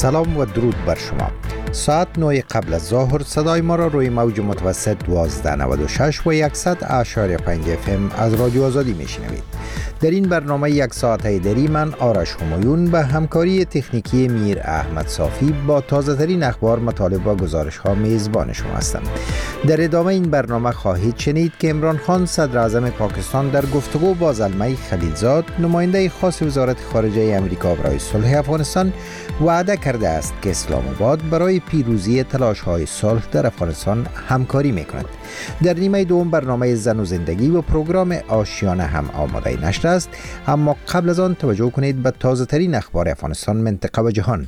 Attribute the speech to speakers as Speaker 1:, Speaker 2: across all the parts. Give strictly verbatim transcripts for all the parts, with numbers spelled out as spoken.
Speaker 1: سلام و درود بر شما. ساعت نه قبل از ظهر صدای ما را روی موج متوسط دوازده نود و شش و صد اعشاری پنج اف ام از رادیو آزادی میشنوید. در این برنامه یک ساعت هیدری من آرش همایون به همکاری تکنیکی میر احمد صافی با تازه ترین اخبار، مطالب و گزارش ها میزبان شما هستم. در ادامه این برنامه خواهید شنید که عمران خان صدر اعظم پاکستان در گفتگو با زلمه خلیلزاد، نماینده خاص وزارت خارجه امریکا برای صلح افغانستان، وعده کرده است که اسلام آباد برای پیروزی تلاش های صلح در افغانستان همکاری میکند. در نیمه دوم برنامه زن و زندگی و پروگرام آشیانه هم آماده نشر است، اما قبل از آن توجه کنید به تازه ترین اخبار افغانستان، منطقه و جهان.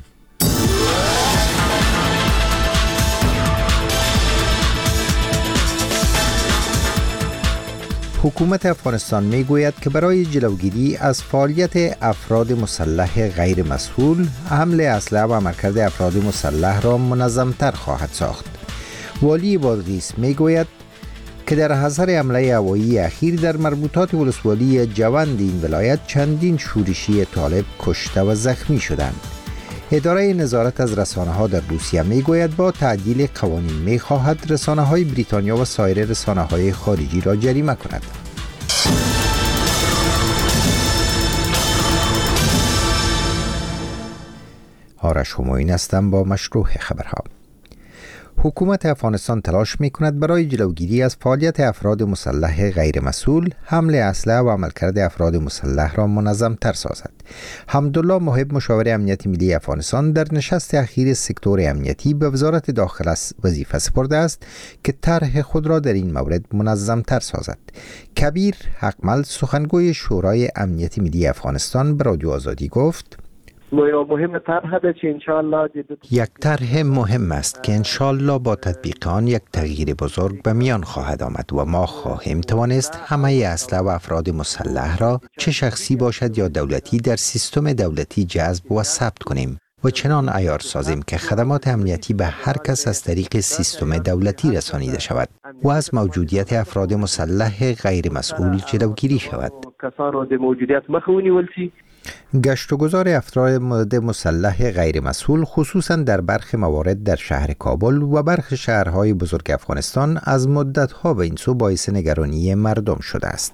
Speaker 1: حکومت افغانستان می گوید که برای جلوگیری از فعالیت افراد مسلح غیر مسئول، حمل اسلحه و عملکرد افراد مسلح را منظمتر خواهد ساخت. والی بادغیس می گوید که در اثر حمله هوایی اخیر در مربوطات ولسوالی جوند این ولایت چندین شورشی طالب کشته و زخمی شدند. اداره نظارت از رسانه ها در روسیه می گوید با تعدیل قوانین می خواهد رسانه های بریتانیا و سایر رسانه های خارجی را جریمه کند. آرش همایون هستم با مشروع خبرها. حکومت افغانستان تلاش می کند برای جلوگیری از فعالیت افراد مسلح غیر مسئول، حمل اسلحه و عملکرد افراد مسلح را منظم تر سازد. حمدالله محب، مشاور امنیت ملی افغانستان، در نشست اخیر سکتور امنیتی به وزارت داخله وظیفه سپرده است که طرح خود را در این مورد منظم تر سازد. کبیر حقمل، سخنگوی شورای امنیت ملی افغانستان، به رادیو آزادی گفت: یک طرح مهم است که انشالله با تطبیق آن یک تغییر بزرگ به میان خواهد آمد و ما خواهیم توانست همه اسلحه و افراد مسلح را، چه شخصی باشد یا دولتی، در سیستم دولتی جذب و ثبت کنیم و چنان عیار سازیم که خدمات امنیتی به هر کس از طریق سیستم دولتی رسانیده شود و از موجودیت افراد مسلح غیر مسئول جلوگیری شود. گشت و گذار افراد مسلح غیر مسئول، خصوصا در برخی موارد در شهر کابل و برخی شهرهای بزرگ افغانستان، از مدت‌ها به این سو باعث نگرانی مردم شده است.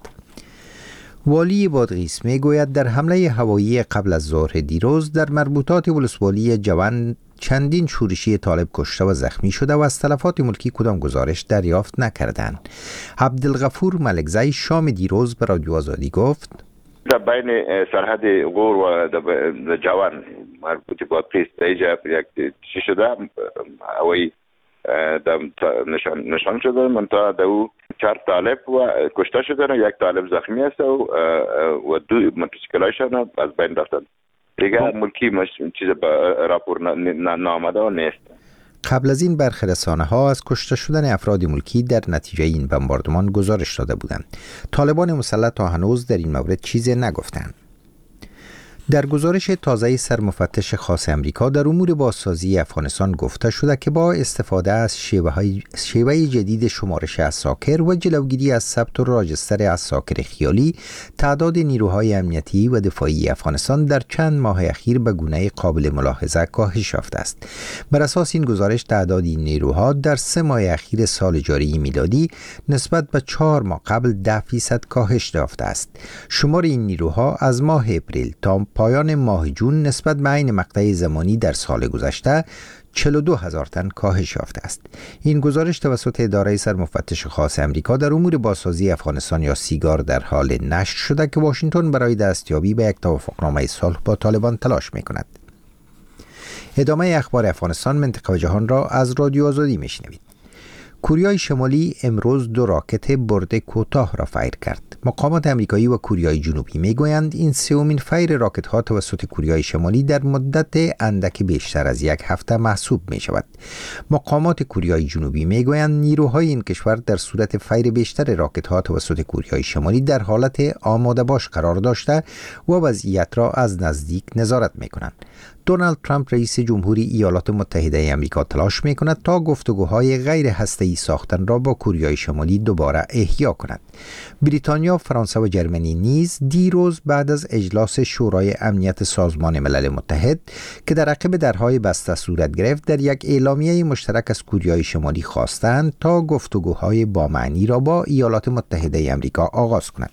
Speaker 1: والی بادغیس می گوید در حمله هوایی قبل از ظهر دیروز در مربوطات ولسوالی جوند چندین شورشی طالب کشته و زخمی شده و از تلفات ملکی کدام گزارش دریافت نکردند. عبدالغفور ملکزی شام دیروز به رادیو آزادی گفت:
Speaker 2: در بین سرحد غور و جوان مربوط بادغیس دیجا یک چی شده هوایی نشان نشان شده، منتها دو چهار طالب و کشته شده و یک طالب زخمی است و و دو موتورسیکلایشان از بین رفتند. دیگه ملکی مش چیز راپور نامده و نیست.
Speaker 1: قبل از این برخی رسانه ها از کشته شدن افراد ملکی در نتیجه این بمباردمان گزارش داده بودند. طالبان مسلح تا هنوز در این مورد چیزی نگفتند. در گزارش تازه سرمفتش خاص امریکا در امور بازسازی افغانستان گفته شده که با استفاده از شیوه جدید شمارش عساکر و جلوگیری از ثبت و راجستر عساکر خیالی، تعداد نیروهای امنیتی و دفاعی افغانستان در چند ماه اخیر به گونه قابل ملاحظه کاهش یافته است. بر اساس این گزارش، تعداد این نیروها در سه ماه اخیر سال جاری میلادی نسبت به چهار ماه قبل ده فیصد کاهش یافته است. شمار این نیروها از ماه اپریل تا پایان ماه جون نسبت به عین مقطع زمانی در سال گذشته چهل و دو هزار تن کاهش یافته است. این گزارش توسط اداره سرمفتش خاص امریکا در امور بازسازی افغانستان یا سیگار در حال نشر شده که واشنگتن برای دستیابی به یک توافقنامه صلح با طالبان تلاش می‌کند. ادامه اخبار افغانستان، منطقه و جهان را از رادیو آزادی میشنوید. کوریای شمالی امروز دو راکت برد کوتاه را فایر کرد. مقامات امریکایی و کوریای جنوبی میگویند این سومین فایر راکت ها توسط کوریای شمالی در مدت اندک بیشتر از یک هفته محسوب می شود. مقامات کوریای جنوبی میگویند نیروهای این کشور در صورت فایر بیشتر راکت ها توسط کوریای شمالی در حالت آماده باش قرار داشته و وضعیت را از نزدیک نظارت می کنند. دونالد ترامپ رئیس جمهوری ایالات متحده آمریکا تلاش می‌کند تا گفتگوهای غیر هسته‌ای ساختن را با کره شمالی دوباره احیا کند. بریتانیا، فرانسه و جرمنی نیز دیروز بعد از اجلاس شورای امنیت سازمان ملل متحد که در عقب درهای بسته صورت گرفت، در یک اعلامیه مشترک از کره شمالی خواستند تا گفتگوهای با معنی را با ایالات متحده آمریکا آغاز کند.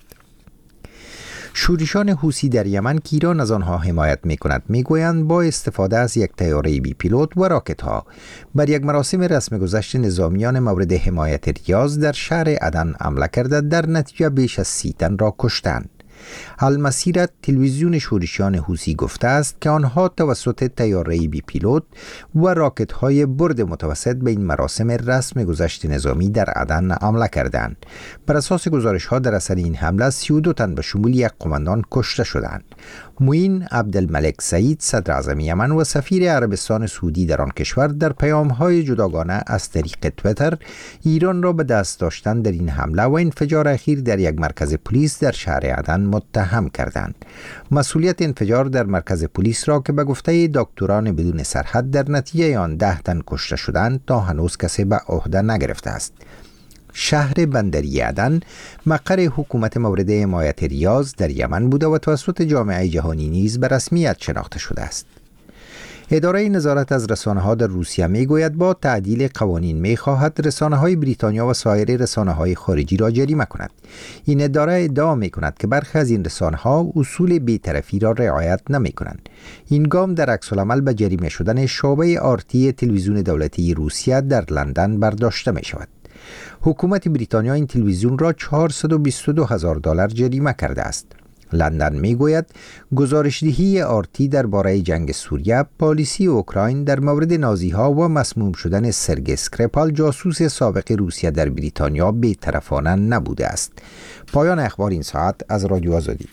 Speaker 1: شورشان حوثی در یمن که ایران از آنها حمایت می‌کند می‌گویند با استفاده از یک طیاره بی پیلوت و راکت‌ها بر یک مراسم رسم گذشت نظامیان مورد حمایت ریاض در شهر عدن حمله کرده، در نتیجه بیش از سی تن را کشتند. المسیرت تلویزیون شورشیان حوثی گفته است که آنها توسط طیاره بی پیلوت و راکت‌های برد متوسط به این مراسم رسم گذشت نظامی در عدن حمله کردند. بر اساس گزارش‌ها در اثر این حمله سی و دو تن به شمول یک قماندان کشته شدند. معین عبدالملک سعید، صدر اعظم یمن و سفیر عربستان سعودی در آن کشور، در پیام‌های جداگانه از طریق تویتر ایران را به دست داشتن در این حمله و انفجار اخیر در یک مرکز پلیس در شهر عدن متهم کردند. مسئولیت انفجار در مرکز پلیس را که به گفته دکتران بدون سرحد در نتیجه آن ده تن کشته شدند تا هنوز کسی به عهده نگرفته است. شهر بندری عدن مقر حکومت مورد حمایت ریاض در یمن بوده و توسط جامعه جهانی نیز به رسمیت شناخته شده است. اداره نظارت از رسانه‌ها در روسیه می‌گوید با تعدیل قوانین می‌خواهد رسانه‌های بریتانیا و سایر رسانه‌های خارجی را جریمه کند. این اداره ادعا می‌کند که برخی از این رسانه‌ها اصول بی‌طرفی را رعایت نمی‌کنند. این گام در عکس‌العمل به جریمه شدن شعبه آرتی تلویزیون دولتی روسیه در لندن برداشته می‌شود. حکومت بریتانیا این تلویزیون را چهارصد و بیست و دو هزار دلار جریمه کرده است. لندن میگوید گزارشدهی آرتی درباره جنگ سوریه، پالیسی اوکراین در مورد نازی‌ها و مسموم شدن سرگئی اسکریپال جاسوس سابق روسیه در بریتانیا بی‌طرفانه نبوده است. پایان اخبار این ساعت از رادیو آزادی.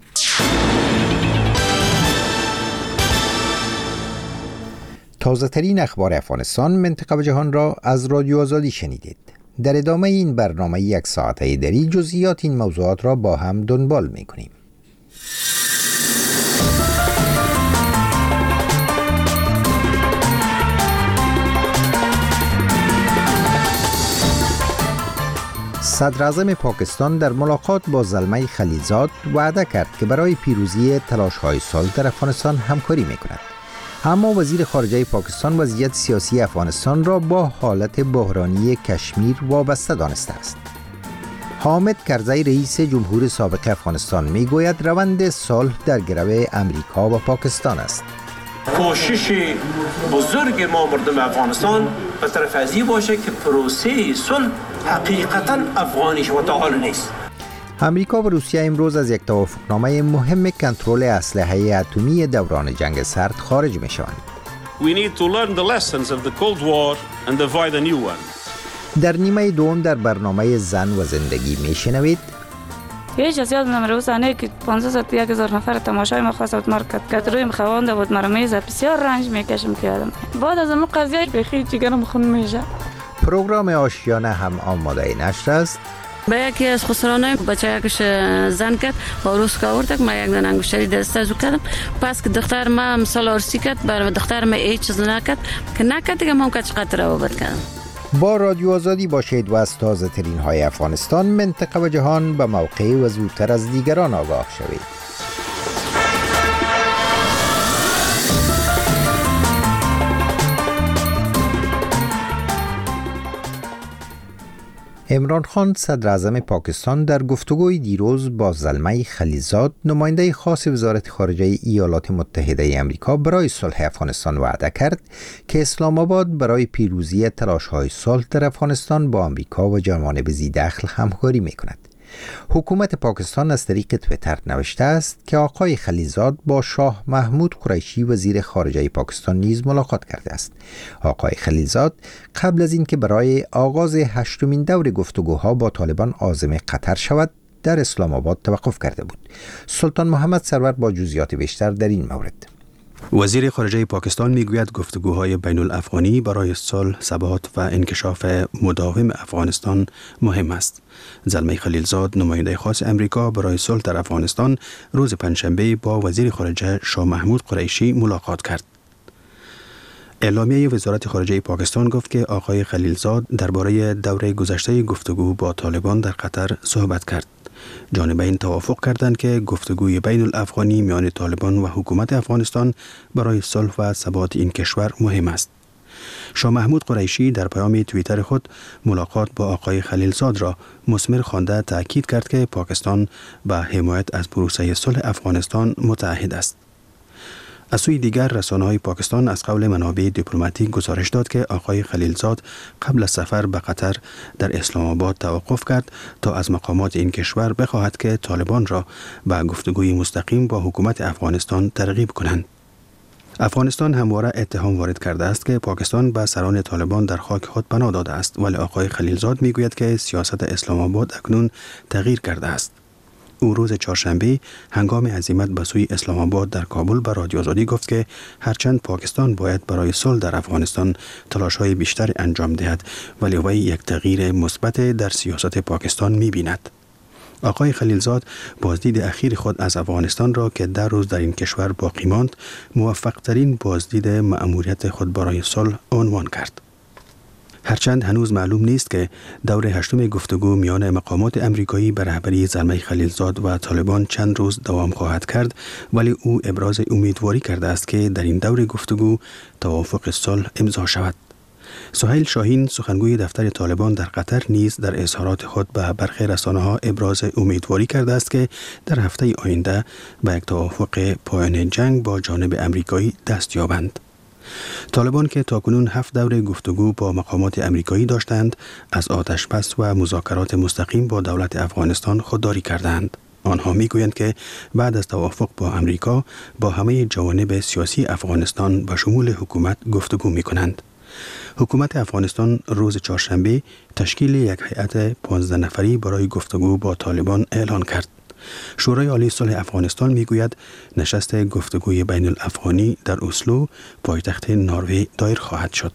Speaker 1: تازه ترین اخبار افغانستان، منطقه و جهان را از رادیو آزادی شنیدید. در ادامه این برنامه یک ساعته دری جزئیات این موضوعات را با هم دنبال می‌کنیم. صدر اعظم پاکستان در ملاقات با زلمه خلیلزاد وعده کرد که برای پیروزی تلاش‌های صلح در افغانستان همکاری می‌کند. اما وزیر خارجه پاکستان وضعیت سیاسی افغانستان را با حالت بحرانی کشمیر وابسته دانسته است. حامد کرزی رئیس جمهور سابق افغانستان میگوید روند صلح در گرو امریکا و پاکستان است.
Speaker 3: کوشش بزرگ ما مردم افغانستان به طرف ازی باشه که پروسه صلح حقیقتا افغانی و تعال نیست.
Speaker 1: امریکا و روسیه امروز از یک توافقنامه مهم کنترل اسلحه اتمی دوران جنگ سرد خارج می شوند.
Speaker 4: We need to learn the lessons of the Cold War and divide a new one.
Speaker 1: در نیمه دوم در برنامه زن و زندگی می شنوید.
Speaker 5: هیچ از یادم روزانه که پانزده صد یک هزار نفر تماشای ما خواست مارکت کرد روی مخوانده بود مرا میزه بسیار رنج میکشم که آدم بعد از اون قضیه بخیر جگرم خون میشه.
Speaker 1: پروگرام آشیانه هم آماده نشر است.
Speaker 6: با یکی از خسرانای بچه یکش زن کرد با روز که آورد ما یک دن انگشتری دست ازو کردم پس که دختر ما مثال آرسی کرد برای دختر ما هیچ چیز نکرد که نکرد دیگه ما هم که چقدر روابط کردم.
Speaker 1: با رادیو آزادی باشید و از تازه ترین های افغانستان، منطقه و جهان به موقع و زودتر از دیگران آگاه شوید. عمران خان صدر اعظم پاکستان در گفتگوی دیروز با زلمه خلیلزاد نماینده خاص وزارت خارجه ایالات متحده آمریکا برای صلح افغانستان وعده کرد که اسلام آباد برای پیروزی تلاش‌های صلح در افغانستان با آمریکا و جوانب ذی‌دخل همکاری می‌کند. حکومت پاکستان از طریق تویتر نوشته است که آقای خلیلزاد با شاه محمود قریشی وزیر خارجه پاکستان نیز ملاقات کرده است. آقای خلیلزاد قبل از اینکه برای آغاز هشتمین دور گفتگوها با طالبان عازم قطر شود در اسلام آباد توقف کرده بود. سلطان محمد سرور با جزئیات بیشتر در این مورد.
Speaker 7: وزیر خارجه پاکستان میگوید گفتگوهای بین الافغانی برای صلح، ثبات و انکشاف مداوم افغانستان مهم است. زلمه خلیلزاد نماینده خاص امریکا برای صلح در افغانستان روز پنجشنبه با وزیر خارجه شاه محمود قریشی ملاقات کرد. اعلامیه وزارت خارجه پاکستان گفت که آقای خلیلزاد درباره دوره گذشته گفتگو با طالبان در قطر صحبت کرد. جانبین توافق کردند که گفتگوی بین الافغانی میان طالبان و حکومت افغانستان برای صلح و ثبات این کشور مهم است. شاه محمود قریشی در پیام توییتر خود ملاقات با آقای خلیلزاد را مثمر خوانده تأکید کرد که پاکستان به حمایت از پروسه صلح افغانستان متعهد است. از سوی دیگر رسانه‌های پاکستان از قول منابع دیپلماتیک گزارش داد که آقای خلیلزاد قبل از سفر به قطر در اسلام آباد توقف کرد تا از مقامات این کشور بخواهد که طالبان را به گفتگوی مستقیم با حکومت افغانستان ترغیب کنند. افغانستان همواره اتهام وارد کرده است که پاکستان به سران طالبان در خاک خود پناه داده است، ولی آقای خلیلزاد میگوید که سیاست اسلام آباد اکنون تغییر کرده است. او روز چهارشنبه هنگام عزیمت به سوی اسلام آباد در کابل به رادیو آزادی گفت که هرچند پاکستان باید برای صلح در افغانستان تلاش‌های بیشتر انجام دهد، ولی وی یک تغییر مثبت در سیاست پاکستان می‌بیند. آقای خلیلزاد بازدید اخیر خود از افغانستان را که در روز در این کشور باقی ماند، موفق‌ترین بازدید مأموریت خود برای صلح عنوان کرد. هرچند هنوز معلوم نیست که دور هشتم گفتگو میان مقامات امریکایی به رهبری زلمه خلیلزاد و طالبان چند روز دوام خواهد کرد، ولی او ابراز امیدواری کرده است که در این دور گفتگو توافق صلح امضا شود. سهیل شاهین سخنگوی دفتر طالبان در قطر نیز در اظهارات خود به برخی رسانه‌ها ابراز امیدواری کرده است که در هفته آینده به یک توافق پایان جنگ با جانب امریکایی دست یابند. طالبان که تاکنون هفت دوره گفتگو با مقامات امریکایی داشتند، از آتش‌بس و مذاکرات مستقیم با دولت افغانستان خودداری کردند. آنها میگویند که بعد از توافق با امریکا با همه جوانب سیاسی افغانستان به شمول حکومت گفتگو می‌کنند. حکومت افغانستان روز چهارشنبه تشکیل یک هیئت پانزده نفری برای گفتگو با طالبان اعلان کرد. شورای عالی صلح افغانستان میگوید نشست گفتگوی بین الافغانی در اسلو پایتخت نروژ دایر خواهد شد.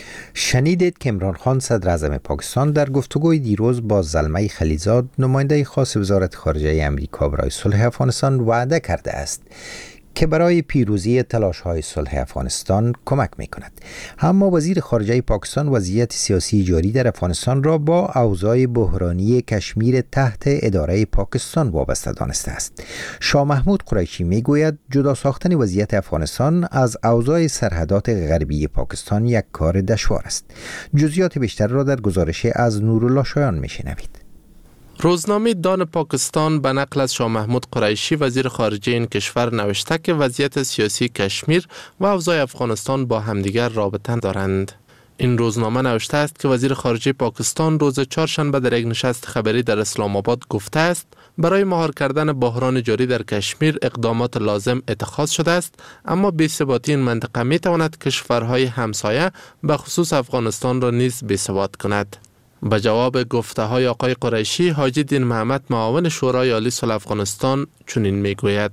Speaker 1: شنیدید که عمران خان صدر اعظم پاکستان در گفتگوی دیروز با زلمه خلیلزاد نماینده خاص وزارت خارجه امریکا برای صلح افغانستان وعده کرده است که برای پیروزی تلاش‌های صلح افغانستان کمک می‌کند. اما وزیر خارجه پاکستان وضعیت سیاسی جاری در افغانستان را با اوضاع بحرانی کشمیر تحت اداره پاکستان وابسته دانسته است. شاه محمود قریشی میگوید جدا ساختن وضعیت افغانستان از اوضاع سرحدات غربی پاکستان یک کار دشوار است. جزئیات بیشتر را در گزارش از نورالله شایان میشنوید.
Speaker 8: روزنامه دان پاکستان به نقل از شاه محمود قریشی وزیر خارجه این کشور نوشته که وضعیت سیاسی کشمیر و اوضاع افغانستان با همدیگر رابطه دارند. این روزنامه نوشته است که وزیر خارجه پاکستان روز چهارشنبه در یک نشست خبری در اسلام آباد گفته است برای مهار کردن بحران جاری در کشمیر اقدامات لازم اتخاذ شده است، اما بی‌ثباتی این منطقه می تواند کشورهای همسایه به خصوص افغانستان را نیز بی‌ثبات کند. به جواب گفته های آقای قریشی، حاجی دین محمد معاون شورای عالی صلح افغانستان چنین میگوید: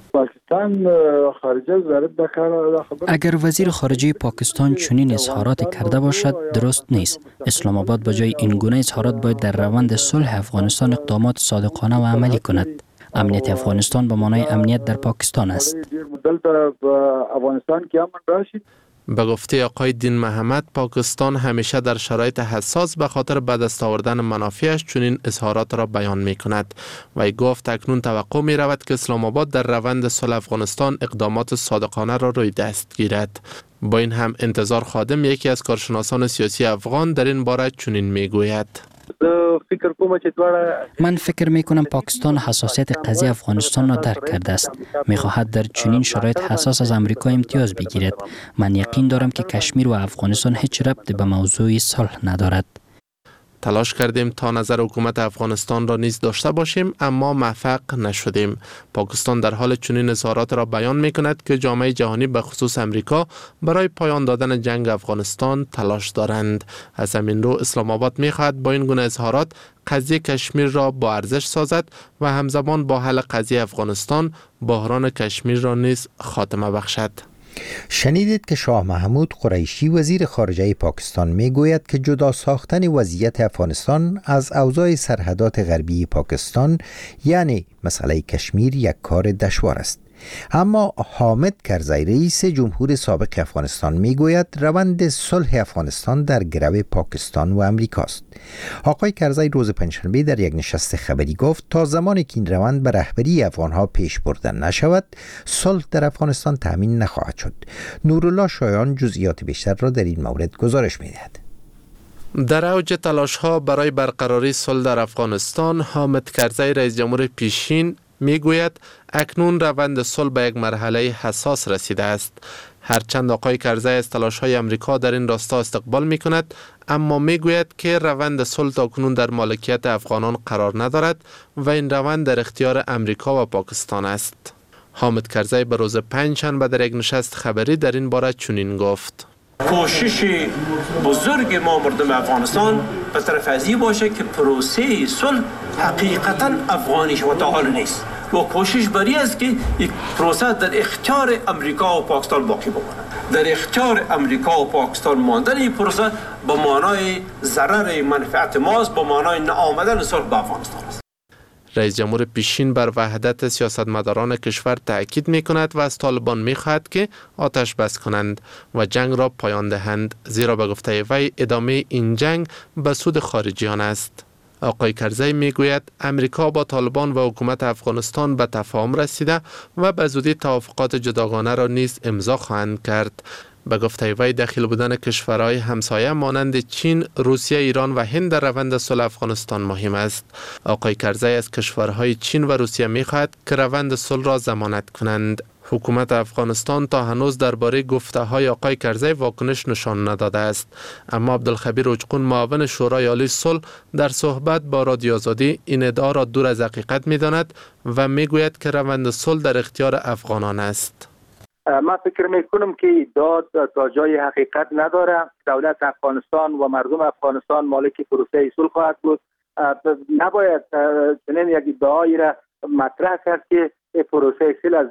Speaker 9: اگر وزیر خارجه پاکستان چنین اظهارات کرده باشد درست نیست. اسلام آباد به جای این گونه اظهارات باید در روند صلح افغانستان اقدامات صادقانه و عملی کند. امنیت افغانستان به معنای امنیت در پاکستان است.
Speaker 8: به گفته آقای دین محمد، پاکستان همیشه در شرایط حساس به خاطر به دست آوردن منافعش چنین اظهارات را بیان می کند. وی گفت اکنون توقع می رود که اسلام آباد در روند صلح افغانستان اقدامات صادقانه را روی دست گیرد. با این هم انتظار خادم، یکی از کارشناسان سیاسی افغان، در این باره چنین می گوید:
Speaker 9: من فکر می کنم پاکستان حساسیت قضیه افغانستان را درک کرده است. می خواهد در چنین شرایط حساس از امریکا امتیاز بگیرد. من یقین دارم که کشمیر و افغانستان هیچ ربطی به موضوع صلح ندارد.
Speaker 8: تلاش کردیم تا نظر حکومت افغانستان را نیز داشته باشیم، اما موفق نشدیم. پاکستان در حال چنین اظهارات را بیان می کند که جامعه جهانی به خصوص امریکا برای پایان دادن جنگ افغانستان تلاش دارند. از همین رو اسلام آباد می خواهد با این گونه اظهارات قضیه کشمیر را با ارزش سازد و همزمان با حل قضیه افغانستان بحران کشمیر را نیز خاتمه بخشد.
Speaker 1: شنیدید که شاه محمود قریشی وزیر خارجه پاکستان میگوید که جدا ساختن وضعیت افغانستان از اوضاع سرحدات غربی پاکستان یعنی مسئله کشمیر یک کار دشوار است. اما حامد کرزی رئیس جمهور سابق افغانستان میگوید روند صلح افغانستان در گرو پاکستان و امریکاست. آقای کرزی روز پنجشنبه در یک نشست خبری گفت تا زمانی که این روند به رهبری افغانها پیش برده نشود صلح در افغانستان تامین نخواهد شد. نورالله شایان جزئیات بیشتر را در این مورد گزارش می‌دهد.
Speaker 8: در اوج تلاش‌ها برای برقراری صلح در افغانستان، حامد کرزی رئیس جمهور پیشین میگوید اکنون روند صلح به یک مرحله حساس رسیده است. هرچند آقای کرزی از تلاش‌های امریکا در این راستا استقبال می‌کند، اما میگوید که روند صلح تاکنون در مالکیت افغانان قرار ندارد و این روند در اختیار امریکا و پاکستان است. حامد کرزی به روز پنجشنبه در یک نشست خبری در این باره چنین گفت:
Speaker 3: کوشش بزرگ ما مردم افغانستان به طرف ازی باشه که پروسه صلح حقیقتا افغانی شوطال نیست و کوشش بری است که این پروسه در اختیار امریکا و پاکستان باقی بماند. در اختیار امریکا و پاکستان ماندن این پروسه به معنای ضرر منفعت ماست، به معنای نآمدن صلح به افغانستان است.
Speaker 8: رئیس جمهور پیشین بر وحدت سیاستمداران کشور تأکید می کند و از طالبان می خواهد که آتش بس کنند و جنگ را پایان دهند، زیرا به گفته وی ادامه این جنگ به سود خارجیان است. آقای کرزی می گوید امریکا با طالبان و حکومت افغانستان به تفاهم رسیده و به زودی توافقات جداگانه را نیز امضا خواهند کرد. به گفته وی دخیل بودن کشورهای همسایه مانند چین، روسیه، ایران و هند در روند صلح افغانستان مهم است. آقای کرزی از کشورهای چین و روسیه می‌خواهد که روند صلح را ضمانت کنند. حکومت افغانستان تا هنوز درباره گفته‌های آقای کرزی واکنش نشان نداده است، اما عبدالخبیر اوچقون معاون شورای عالی صلح در صحبت با رادیو آزادی این ادعا را دور از حقیقت می‌داند و می‌گوید که روند صلح در اختیار افغانان است.
Speaker 10: من فکر میکنم که داد تا جای حقیقت نداره. دولت افغانستان و مردم افغانستان مالک پروسه صلح خواهد بود. نباید چنین یک ادعایی را مطرح کرد که پروسه صلح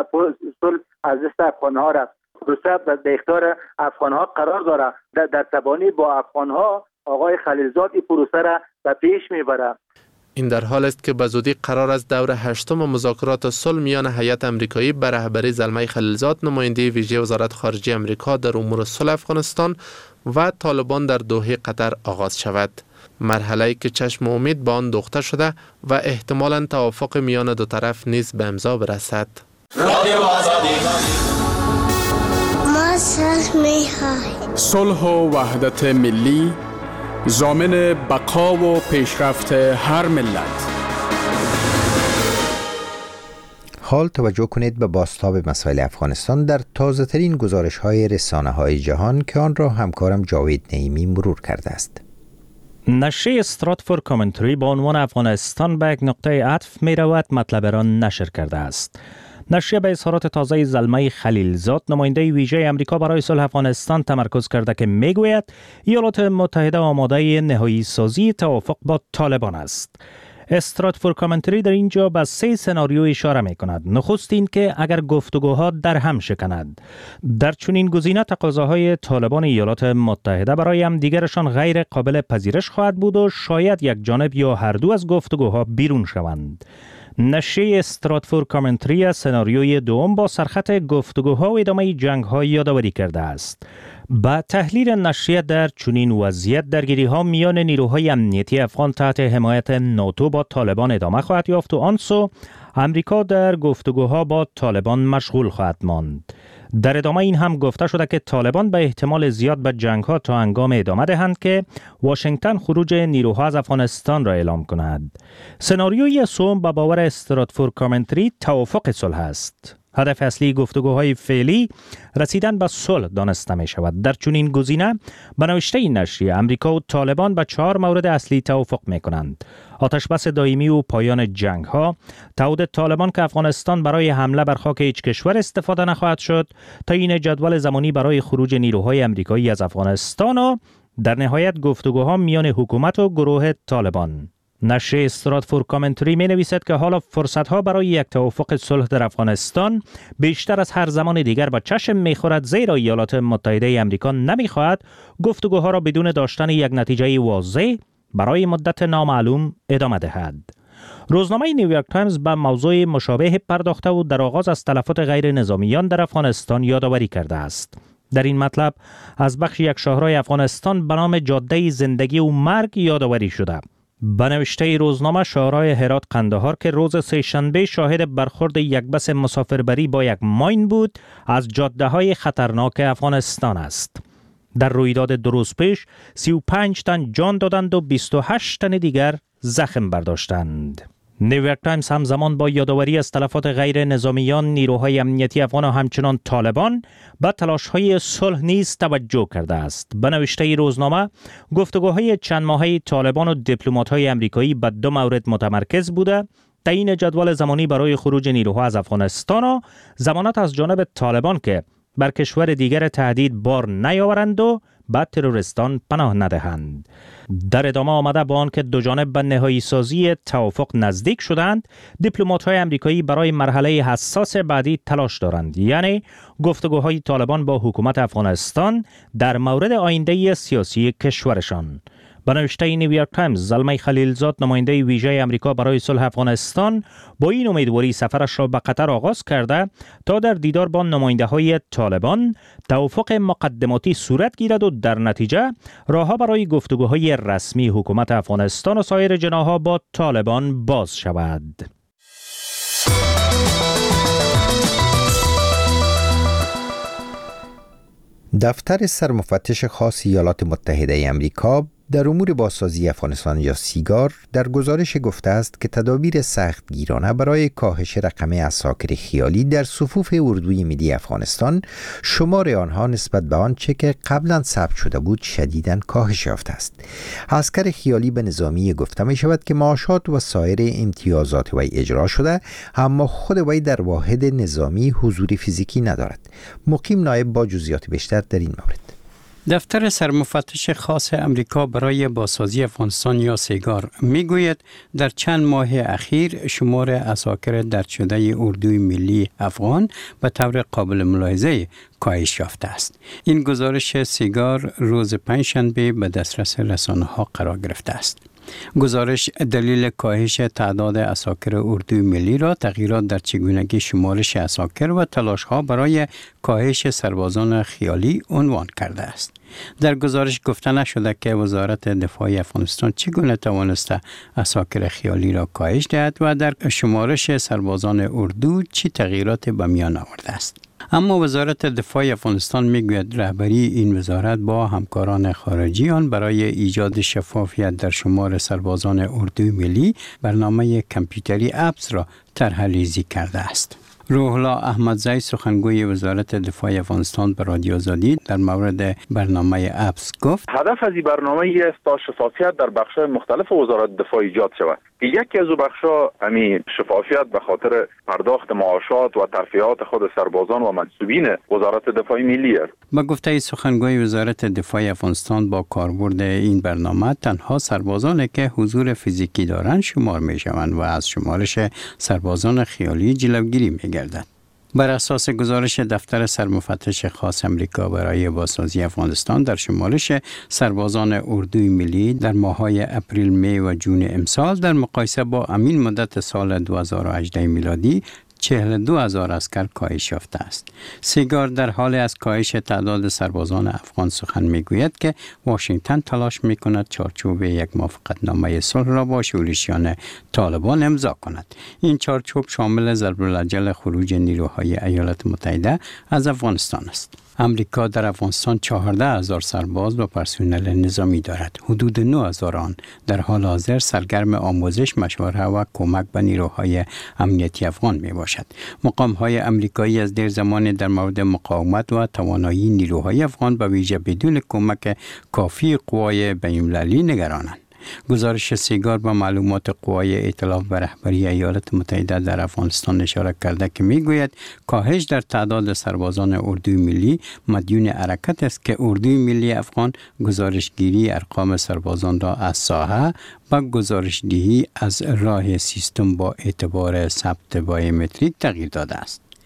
Speaker 10: از دست افغانها رفت. پروسه در اختیار افغانها قرار داره. در تبانی با افغانها آقای خلیلزاد این پروسه را به پیش میبره.
Speaker 8: این در حال است که به زودی قرار است دور هشتم مذاکرات صلح میان هیئت آمریکایی به رهبری زلمه خلیلزاد، نماینده ویژه وزارت خارجه آمریکا در امور صلح افغانستان و طالبان در دوحه قطر آغاز شود. مرحله‌ای که چشم امید به آن دوخته شده و احتمالاً توافق میان دو طرف نیز به امضا برسد.
Speaker 11: صلح و وحدت ملی ضامن بقا و پیشرفت هر ملت.
Speaker 1: حال توجه کنید به بازتاب مسائل افغانستان در تازه ترین گزارش های رسانه های جهان که آن را همکارم جاوید نعیمی مرور کرده است.
Speaker 12: نشریه استراتفورد کامنتری با عنوان افغانستان به یک نقطه عطف می رود مطلب را نشر کرده است. نشریه به اظهارات تازه زلمه خلیلزاد، نماینده ویژه امریکا برای صلح افغانستان تمرکز کرده که میگوید ایالات متحده آماده نهایی سازی توافق با طالبان است. استراتفورد کامنتری در اینجا به سه سناریو اشاره می کند. نخست این که اگر گفتگوها در هم شکند، در چنین گزینه تقاضاهای طالبان ایالات متحده برای هم دیگرشان غیر قابل پذیرش خواهد بود و شاید یک جانب یا هر دو از گفتگوها بیرون شوند. نشریه استراتفورد کامنتری سناریوی دوم با سرخط گفتگوها و ادامه جنگ‌ها یادآوری کرده است. با تحلیل نشریه در چنین وضعیت درگیری‌ها میان نیروهای امنیتی افغان تحت حمایت ناتو با طالبان ادامه خواهد یافت و آن سو امریکا در گفتگوها با طالبان مشغول خواهد ماند. در ادامه این هم گفته شده که طالبان به احتمال زیاد به جنگ‌ها تا هنگام ادامه دهند که واشنگتن خروج نیروها از افغانستان را اعلام کند. سناریوی سوم به باور استراتفورد کامنتری توافق صلح است. هدف اصلی گفتگوهای فعلی رسیدن به صلح دانسته می شود. در چنین گزینه به نوشته این نشریه امریکا و طالبان به چهار مورد اصلی توافق می کنند: آتش بس دائمی و پایان جنگ ها، تعهد طالبان که افغانستان برای حمله بر خاک هیچ کشور استفاده نخواهد شد، تعیین جدول زمانی برای خروج نیروهای امریکایی از افغانستان و در نهایت گفتگوها میان حکومت و گروه طالبان. نشریه استراتفورد کامنتری می نویسد که حالا فرصت‌ها برای یک توافق صلح در افغانستان بیشتر از هر زمان دیگر با چشم می خورد، زیرا ایالات متحده آمریکا نمی خواهد گفتگوها را بدون داشتن یک نتیجه واضح برای مدت نامعلوم ادامه دهد. روزنامه نیویورک تایمز به موضوع مشابه پرداخته و در آغاز از تلفات غیر نظامیان در افغانستان یادآوری کرده است. در این مطلب از بخش یک شاهرای افغانستان به نام جاده زندگی و مرگ یادآوری شده. به نوشته روزنامه، شاهرای هرات قندهار که روز سه‌شنبه شاهد برخورد یک بس مسافربری با یک ماین بود، از جاده های خطرناک افغانستان است. در رویداد دو روز پیش سی و پنج تن جان دادند و بیست و هشت تن دیگر زخم برداشتند. نیویورک تایمز همزمان با یادآوری از تلفات غیر نظامیان، نیروهای امنیتی افغان و همچنان طالبان به تلاش‌های صلح نیز توجه کرده است. به نوشته روزنامه، گفتگوهای چند ماهه طالبان و دیپلمات‌های آمریکایی به دو مورد متمرکز بوده: تعیین جدول زمانی برای خروج نیروها از افغانستان و ضمانت از جانب طالبان که بر کشور دیگر تهدید بار نیاورند و به تروریستان پناه ندهند. در ادامه آمده با آنکه دو جانب به نهایی سازی توافق نزدیک شدند، دیپلمات‌های آمریکایی برای مرحله حساس بعدی تلاش دارند، یعنی گفتگوهای طالبان با حکومت افغانستان در مورد آینده سیاسی کشورشان. به نوشته نیویورک تایمز، زلمه خلیلزاد، نماینده ویژه آمریکا برای صلح افغانستان، با این امیدواری سفرش را به قطر آغاز کرده تا در دیدار با نماینده‌های طالبان توافق مقدماتی صورت گیرد و در نتیجه راه‌ها برای گفتگوهای رسمی حکومت افغانستان و سایر جناح‌ها با طالبان باز شود.
Speaker 1: دفتر سرمفتش خاص ایالات متحده آمریکا در امور بازسازی افغانستان یا سیگار در گزارش گفته است که تدابیر سختگیرانه برای کاهش رقم عساکر خیالی در صفوف اردوی ملی افغانستان، شمار آنها نسبت به آنچه که قبلا ثبت شده بود شدیداً کاهش یافته است. عسکر خیالی به نظامی گفته می شود که معاشات و سایر امتیازات وی اجرا شده، اما خود وی در واحد نظامی حضور فیزیکی ندارد. مقیم نایب با جزئیات بیشتر در این مورد.
Speaker 13: دفتر سرمفتش خاص امریکا برای بازسازی افغانستان یا سیگار میگوید در چند ماه اخیر شمار عساکر درد شده اردوی ملی افغان به طور قابل ملاحظه کاهش یافته است. این گزارش سیگار روز پنجشنبه به دسترس رسانه‌ها قرار گرفته است. گزارش دلیل کاهش تعداد عساکر اردوی ملی را تغییرات در چگونگی شمارش عساکر و تلاش‌ها برای کاهش سربازان خیالی عنوان کرده است. در گزارش گفته نشده که وزارت دفاع افغانستان چگونه توانسته عساکر خیالی را کاهش دهد و در شمارش سربازان اردو چه تغییرات به میان آورده است. اما وزارت دفاع افغانستان میگوید رهبری این وزارت با همکاران خارجی آن برای ایجاد شفافیت در شمار سربازان اردوی ملی برنامه کامپیوتری اپس را طرح‌ریزی کرده است. روح الله احمدزی، سخنگوی وزارت دفاع افغانستان، به رادیو آزادی در مورد برنامه اپس گفت:
Speaker 14: هدف از این برنامه است تا شفافیت در بخش‌های مختلف وزارت دفاع ایجاد شود. یکی از بخش‌ها همین شفافیت به خاطر پرداخت معاشات و ترفیعات خود سربازان و منصوبین وزارت دفاع ملی است.
Speaker 13: با گفته سخنگوی وزارت دفاع افغانستان، با کاربرد این برنامه تنها سربازانی که حضور فیزیکی دارند شمار می‌شوند و از شمارش سربازان خیالی جلوگیری می‌گردد. بر اساس گزارش دفتر سرمفتش خاص امریکا برای بازسازی افغانستان، در شمارش سربازان اردوی ملی در ماه‌های اپریل، می و جون امسال در مقایسه با همین مدت سال دو هزار و هجده میلادی چهل و دو هزار عسکر کاهش یافته است. سیگار در حال از کاهش تعداد سربازان افغان سخن میگوید که واشنگتن تلاش میکند چارچوب یک موافقتنامه صلح را با شورشیان طالبان امضا کند. این چارچوب شامل ضرب الاجل خروج نیروهای ایالات متحده از افغانستان است. امریکا در افغانستان چهارده هزار سرباز و پرسنل نظامی دارد. حدود نه هزار آن در حال حاضر سرگرم آموزش، مشورت و کمک به نیروهای امنیتی افغان می باشد. مقام‌های امریکایی از دیر زمان در مورد مقاومت و توانایی نیروهای افغان به ویژه بدون کمک کافی قوای بین‌المللی نگرانند. گزارش سیگار با معلومات قوای ائتلاف و رهبری ایالات متحده در افغانستان اشاره کرده که میگوید کاهش در تعداد سربازان اردوی ملی مدیون حرکت است که اردوی ملی افغان گزارشگیری ارقام سربازان را از ساحه و گزارشدهی از راه سیستم با اعتبار ثبت بایومتریک تغییر داده است.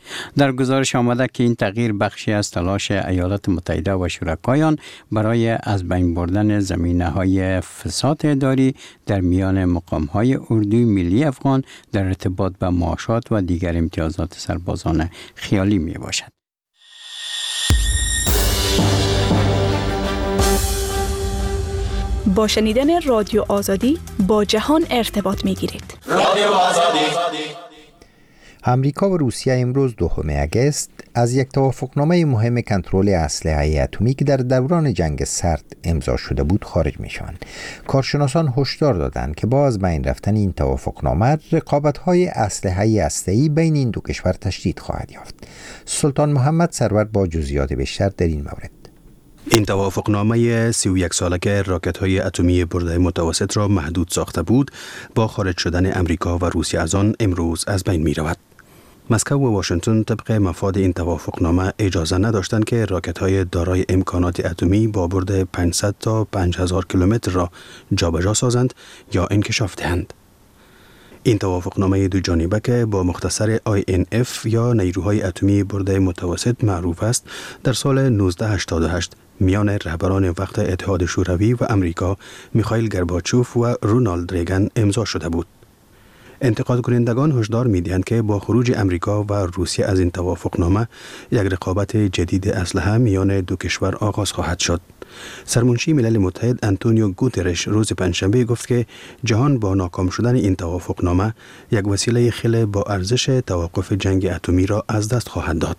Speaker 13: در گزارش آمده که این تغییر بخشی از تلاش ایالات متحده و شرکایان برای از بین بردن زمینه‌های فساد اداری در میان مقام‌های اردوی ملی افغان در ارتباط به معاشات و دیگر امتیازات سربازان خیالی می باشد.
Speaker 15: با شنیدن رادیو آزادی با جهان ارتباط می گیرید.
Speaker 1: رادیو آزادی. امریکا و روسیه امروز دوم اگست از یک توافقنامه مهم کنترل اسلحه اتمی که در دوران جنگ سرد امضا شده بود خارج می شوند. کارشناسان هشدار دادند که با از بین رفتن این توافقنامه رقابت‌های اسلحه هسته‌ای بین این دو کشور تشدید خواهد یافت. سلطان محمد سرور با جزئیات بیشتر در این مورد.
Speaker 7: این توافقنامه سی و یک ساله که راکت‌های اتمی برده متوسط را محدود ساخته بود، با خارج شدن امریکا و روسیه از آن امروز از بین می رود. مسکو و واشنگتن طبق مفاد این توافقنامه اجازه نداشتند که راکت‌های دارای امکانات اتمی با برد پانصد تا پنج هزار کیلومتر را جابجا سازند یا انکشاف دهند. این توافقنامه دو جانبه که با مختصر آی ان اف یا نیروهای اتمی برده متوسط معروف است، در سال نوزده هشتاد و هشت میان رهبران وقت اتحاد شوروی و امریکا میخائیل گورباچوف و رونالد ریگن امضا شده بود. انتقاد کنندگان هشدار می‌دهند که با خروج امریکا و روسیه از این توافقنامه یک رقابت جدید اسلحه میان دو کشور آغاز خواهد شد. سرمنشی ملل متحد آنتونیو گوترش روز پنجشنبه گفت که جهان با ناکام شدن این توافقنامه یک وسیله خیلی با ارزش توقف جنگ اتمی را از دست خواهد داد.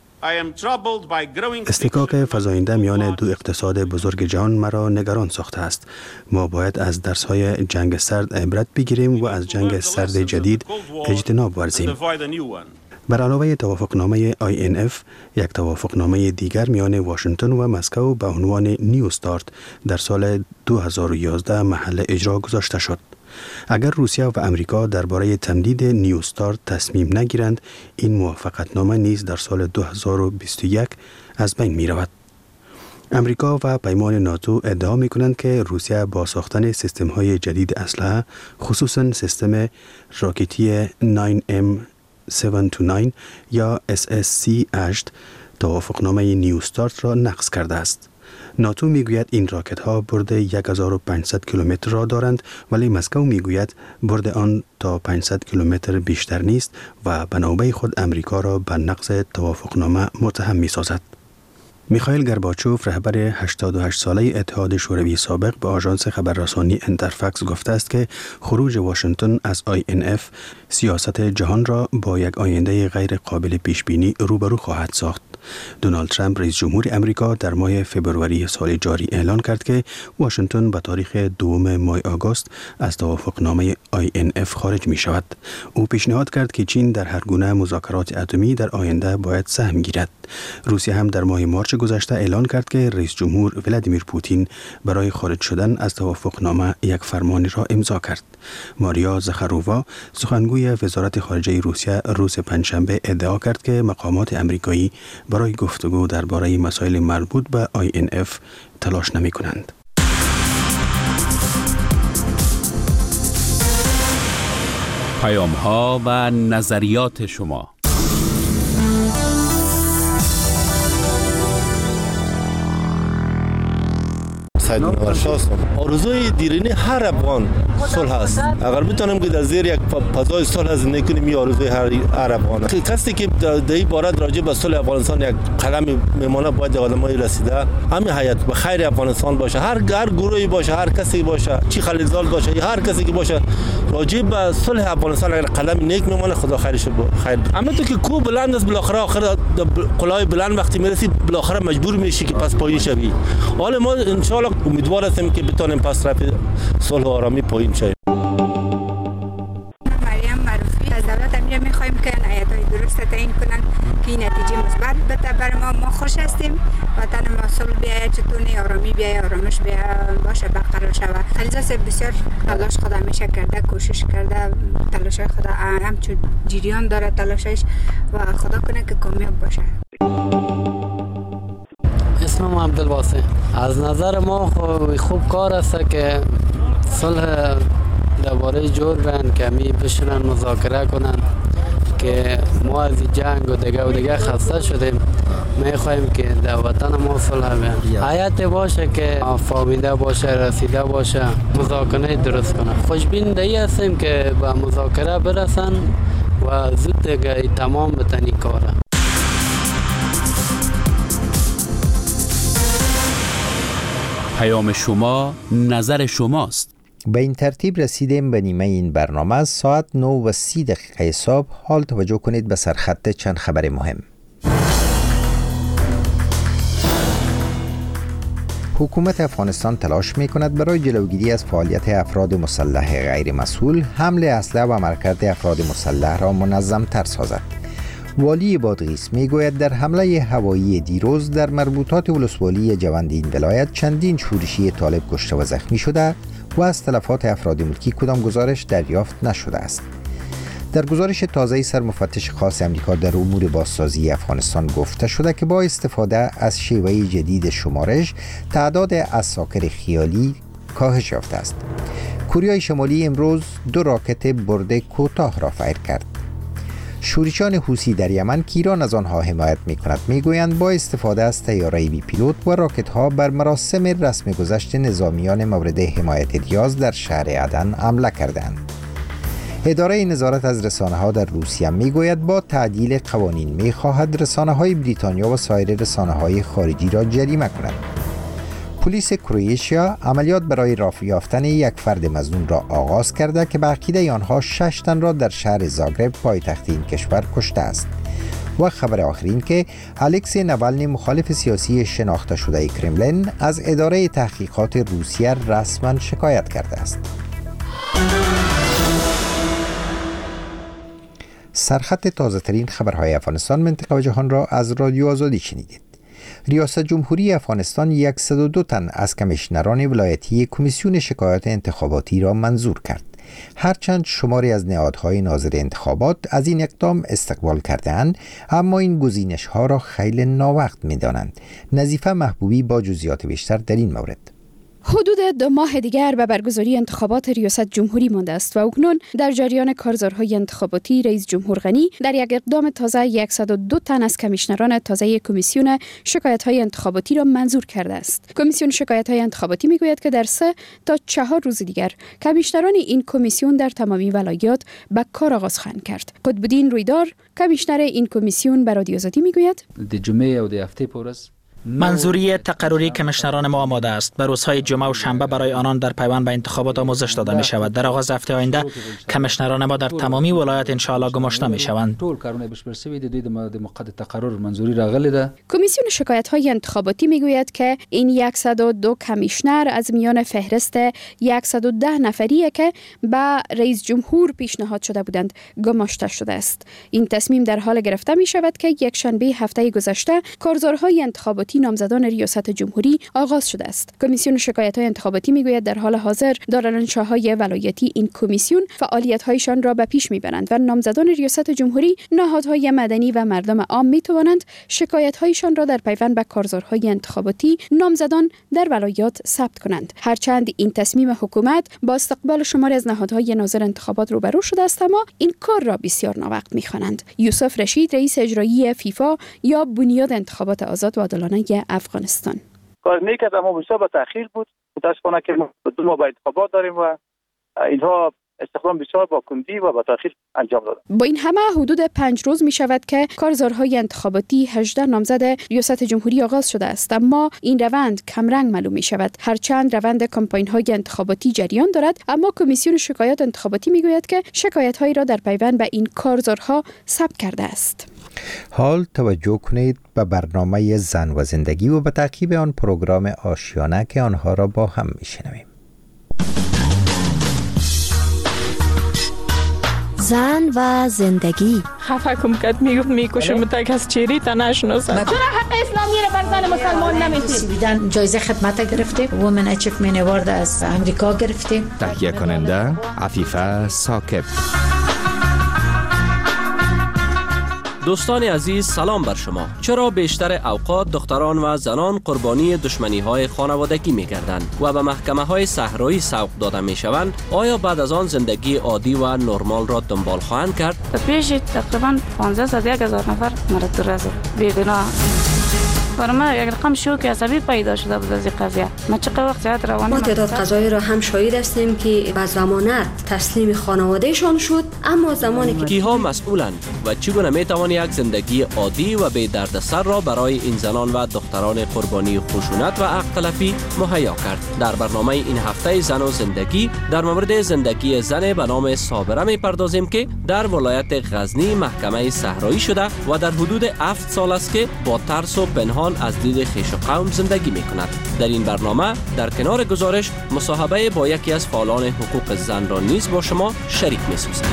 Speaker 7: استحقاق فزاینده میان دو اقتصاد بزرگ جهان مرا نگران ساخته است. ما باید از درس‌های جنگ سرد عبرت بگیریم و از جنگ سرد جدید اجتناب ورزیم. بر علاوه توافقنامه آی ان اف، یک توافقنامه دیگر میان واشنگتن و مسکو به عنوان نیو استارت در سال دو هزار و یازده محل اجرا گذاشته شد. اگر روسیه و امریکا درباره تمدید نیو استارت تصمیم نگیرند، این موافقتنامه نیز در سال دو هزار و بیست و یک از بین می رود. امریکا و پیمان ناتو ادعا می کنند که روسیه با ساختن سیستم های جدید اسلحه، خصوصا سیستم راکتی نه ام هفت دو نه یا اس اس سی هشت، توافقنامه نیو استارت را نقض کرده است. ناتو میگوید این راکت ها برد هزار و پانصد کیلومتر را دارند، ولی مسکو میگوید برد آن تا پانصد کیلومتر بیشتر نیست و به نوبه خود امریکا را به نقض توافقنامه متهم میسازد. میخائیل گورباچوف رهبر هشتاد و هشت ساله اتحاد شوروی سابق به آژانس خبررسانی انترفکس گفته است که خروج واشنگتن از آی ان اف سیاست جهان را با یک آینده غیر قابل پیش بینی روبرو خواهد ساخت. دونالد ترامپ رئیس جمهور امریکا در ماه فوریه سال جاری اعلان کرد که واشنگتن به تاریخ دوم ماه آگوست از توافقنامه آی ان اف خارج می شود. او پیشنهاد کرد که چین در هر گونه مذاکرات اتمی در آینده باید سهم گیرد. روسیه هم در ماه مارچ گذشته اعلان کرد که رئیس جمهور ولادیمیر پوتین برای خارج شدن از توافقنامه یک فرمانی را امضا کرد. ماریا زخارووا، سخنگوی وزارت خارجه روسیه، روز پنجشنبه ادعا کرد که مقامات امریکایی برای گفتگو درباره مسائل مربوط به آی ان اف تلاش نمی کنند.
Speaker 16: پیام ها و نظریات شما.
Speaker 17: سید منور شاه هستم. آرزوی دیرینه هر افغان صلح است. اگر بتونیم که در زیر یک فضای صلح زندگی کنیم، این آرزوی هر هر افغان است. کسی که در این باره راجع به صلح افغانستان یک قلم میمونه، باید آدمای رسیده همین حیات به خیر افغانستان باشه، هر هر گروهی باشه، هر کسی باشه، چی خلیلزاد باشه، هر کسی که باشه، راجع به صلح افغانستان اگر قلم نیک میمونه، خدا خیرش خیر. اما تو که کو بلند است، بالاخره آخر قلای بلند وقتی میرسی بالاخره مجبور میشی که پس پایین شوی. حالا ما ان شاء الله امیدوار هستیم که بتونیم پس رفت صلح و آرامی پایین شویم.
Speaker 18: مریم معروفی از دولت امیر میخوایم که عنایت‌های درست تعیین کنن که نتیجه مثبت بده برای ما. ما خوش هستیم، وطن ما صلح بیاید، چطور آرامی بیاید، آرامش بیاید، باشه برقرار شود. خلیلزاد بسیار تلاش خود همیشه کرده، کوشش کرده، تلاشای خود همچون جریان داره تلاشش و خدا کنه که کامیاب باشه.
Speaker 19: اسمم عبدالواسع. از نظر ما خوب کار است که صلح درباره جور بین که می بشنن مذاکره کنن که ما از جنگ و دیگه و دیگه خسته شدیم. میخوایم که در وطن ما صلح بیان. حیات باشه که فهمیده باشه، رسیده باشه، مذاکره درست کنه. خوشبین دایی هستیم که به مذاکره برسن و زود دیگه تمام بتنی کاره.
Speaker 16: پیام شما، نظر شماست.
Speaker 1: به این ترتیب رسیدیم به نیمه این برنامه. از ساعت نه و سی دقیقه صبح حال توجه کنید به سرخط چند خبر مهم. حکومت افغانستان تلاش می کند برای جلوگیری از فعالیت افراد مسلح غیر مسئول حمل اسلحه و عملکرد افراد مسلح را منظم تر سازد. والی بادغیس می گوید در حمله هوایی دیروز در مربوطات ولسوالی جوند این ولایت چندین شورشی طالب کشته و زخمی شده و از تلفات افراد ملکی کدام گزارش دریافت نشده است. در گزارش تازه سرمفتش خاص امریکا در امور بازسازی افغانستان گفته شده که با استفاده از شیوه جدید شمارش تعداد عساکر خیالی کاهش یافته است. کره شمالی امروز دو راکت برده کوتاه را فایر کرد. شورشیان حوثی در یمن که ایران از آنها حمایت می‌کند میگویند با استفاده از طیاره بی پیلوت و راکت‌ها بر مراسم رسم گذشت نظامیان مورد حمایت ریاض در شهر عدن حمله کردند. اداره نظارت از رسانه‌ها در روسیه میگوید با تعدیل قوانین می‌خواهد رسانه‌های بریتانیا و سایر رسانه‌های خارجی را جریمه کند. پلیس کرواتیا عملیات برای راه یافتن یک فرد مظنون را آغاز کرده که به عقیده آنها شش تن را در شهر زاگرب پایتخت این کشور کشته است. و خبر آخرین که الکسی نوالنی مخالف سیاسی شناخته شده کرملین از اداره تحقیقات روسیه رسما شکایت کرده است. سرخط تازه ترین خبرهای افغانستان، منطقه و جهان را از رادیو آزادی شنیدید. ریاست جمهوری افغانستان صد و دو تن از کمیشنران ولایتی کمیسیون شکایات انتخاباتی را منظور کرد. هرچند شماری از نهادهای ناظر انتخابات از این اقدام استقبال کرده‌اند، اما این گزینش‌ها را خیلی ناوقت می‌دانند. نظیفه محبوبی با جزئیات بیشتر در این مورد.
Speaker 20: حدود دو ماه دیگر به برگزاری انتخابات ریاست جمهوری مانده است و اکنون در جریان کارزارهای انتخاباتی رئیس جمهور غنی در یک اقدام تازه صد و دو تن از کمیشنران تازه کمیسیون شکایت‌های انتخاباتی را منظور کرده است. کمیسیون شکایت‌های انتخاباتی میگوید که در سه تا چهار روز دیگر کمیشنران این کمیسیون در تمامی ولایات به کار آغاز خواهند کرد. قطب‌الدین رویدار، کمیشنر این کمیسیون، به رادیو آزادی میگوید:
Speaker 21: د جمعه او د هفته پورس
Speaker 22: منظوری تقرری کمیشنران ما آماده است. به روزهای جمعه و شنبه برای آنان در پیوند به انتخابات آموزش داده می شود. در آغاز هفته آینده کمیشنران ما در تمامی ولایات ان شاء الله گماشته می شوند.
Speaker 20: کمیسیون شکایت‌های انتخاباتی می گوید که این صد و دو کمیشنر از میان فهرست صد و ده نفری که به رئیس جمهور پیشنهاد شده بودند گماشته شده است. این تصمیم در حال گرفته می شود که یک شنبه هفته گذشته کارزارهای انتخاباتی نامزدان ریاست جمهوری آغاز شده است. کمیسیون شکایت‌های انتخاباتی میگوید در حال حاضر دارالانشاهای ولایتی این کمیسیون فعالیت‌هایشان را به پیش میبرند و نامزدان ریاست جمهوری، نهادهای مدنی و مردم عام میتوانند شکایت‌هایشان را در پیوند به کارزارهای انتخاباتی نامزدان در ولایات ثبت کنند. هرچند این تصمیم حکومت با استقبال شماری از نهادهای ناظر انتخابات روبرو شده است، اما این کار را بسیار ناوقت می‌خوانند. یوسف رشید، رئیس اجرایی فیفا یا بنیاد انتخابات آزاد و عادلانه افغانستان،
Speaker 10: کار میکرد اما بسیار با تأخیر بود. متاسفانه که ما دو ماه با انتخابات داریم و اینها استخدام بسیار با کندی و با تأخیر انجام دادن.
Speaker 20: با این همه حدود پنج روز می شود که کارزارهای انتخاباتی هجده نامزد ریاست جمهوری آغاز شده است، اما این روند کمرنگ معلوم می شود. هرچند روند کمپاین‌های انتخاباتی جریان دارد، اما کمیسیون شکایات انتخاباتی می گوید که شکایت‌هایی را در پیوند به این کارزارها ثبت کرده است.
Speaker 1: حال توجه کنید به برنامه زن و زندگی و به تعقیب آن پروگرام آشیانه که آنها را با هم میشنویم.
Speaker 15: زن و زندگی.
Speaker 5: خفه کم کد میگفت میکشم تا کس چیری تا نشناسم.
Speaker 23: چرا حق اسلامی را بر زن مسلمان نمیدید؟ جایزه خدمت گرفتیم، وومن اچیومنت اوارد از امریکا گرفتیم.
Speaker 24: تهیه کننده عفیفه ساکب.
Speaker 2: دوستان عزیز سلام بر شما. چرا بیشتر اوقات دختران و زنان قربانی دشمنی های خانوادگی می گردند و به محکمه های صحرایی سوق داده می شوند؟ آیا بعد از آن زندگی عادی و نرمال را دنبال خواهند کرد؟
Speaker 5: پیش تقریبا پانزده یک هزار نفر مرد رزد بیگناه. برای ما یک رقم شوک عصبی پیدا شده بود از این قضیه. ما چقدر وقت زیاد روانی
Speaker 4: ما تعداد قضایی را هم شاهد هستیم که به ضمانت تسلیم خانوادهشان شد، اما زمانی که
Speaker 2: کیها مسئولند و چگونه می توان یک زندگی عادی و بی دردسر را برای این زنان و دختران قربانی خشونت و حق تلفی مهیا کرد؟ در برنامه این هفته زن و زندگی در مورد زندگی زن به نام صابره می پردازیم که در ولایت غزنی محکمه صحرایی شده و در حدود هفت سال است که با ترس و پنهان از دید خویش و قوم زندگی می کند. در این برنامه در کنار گزارش مصاحبه با یکی از فعالان حقوق زن را نیز با شما شریک می سازیم.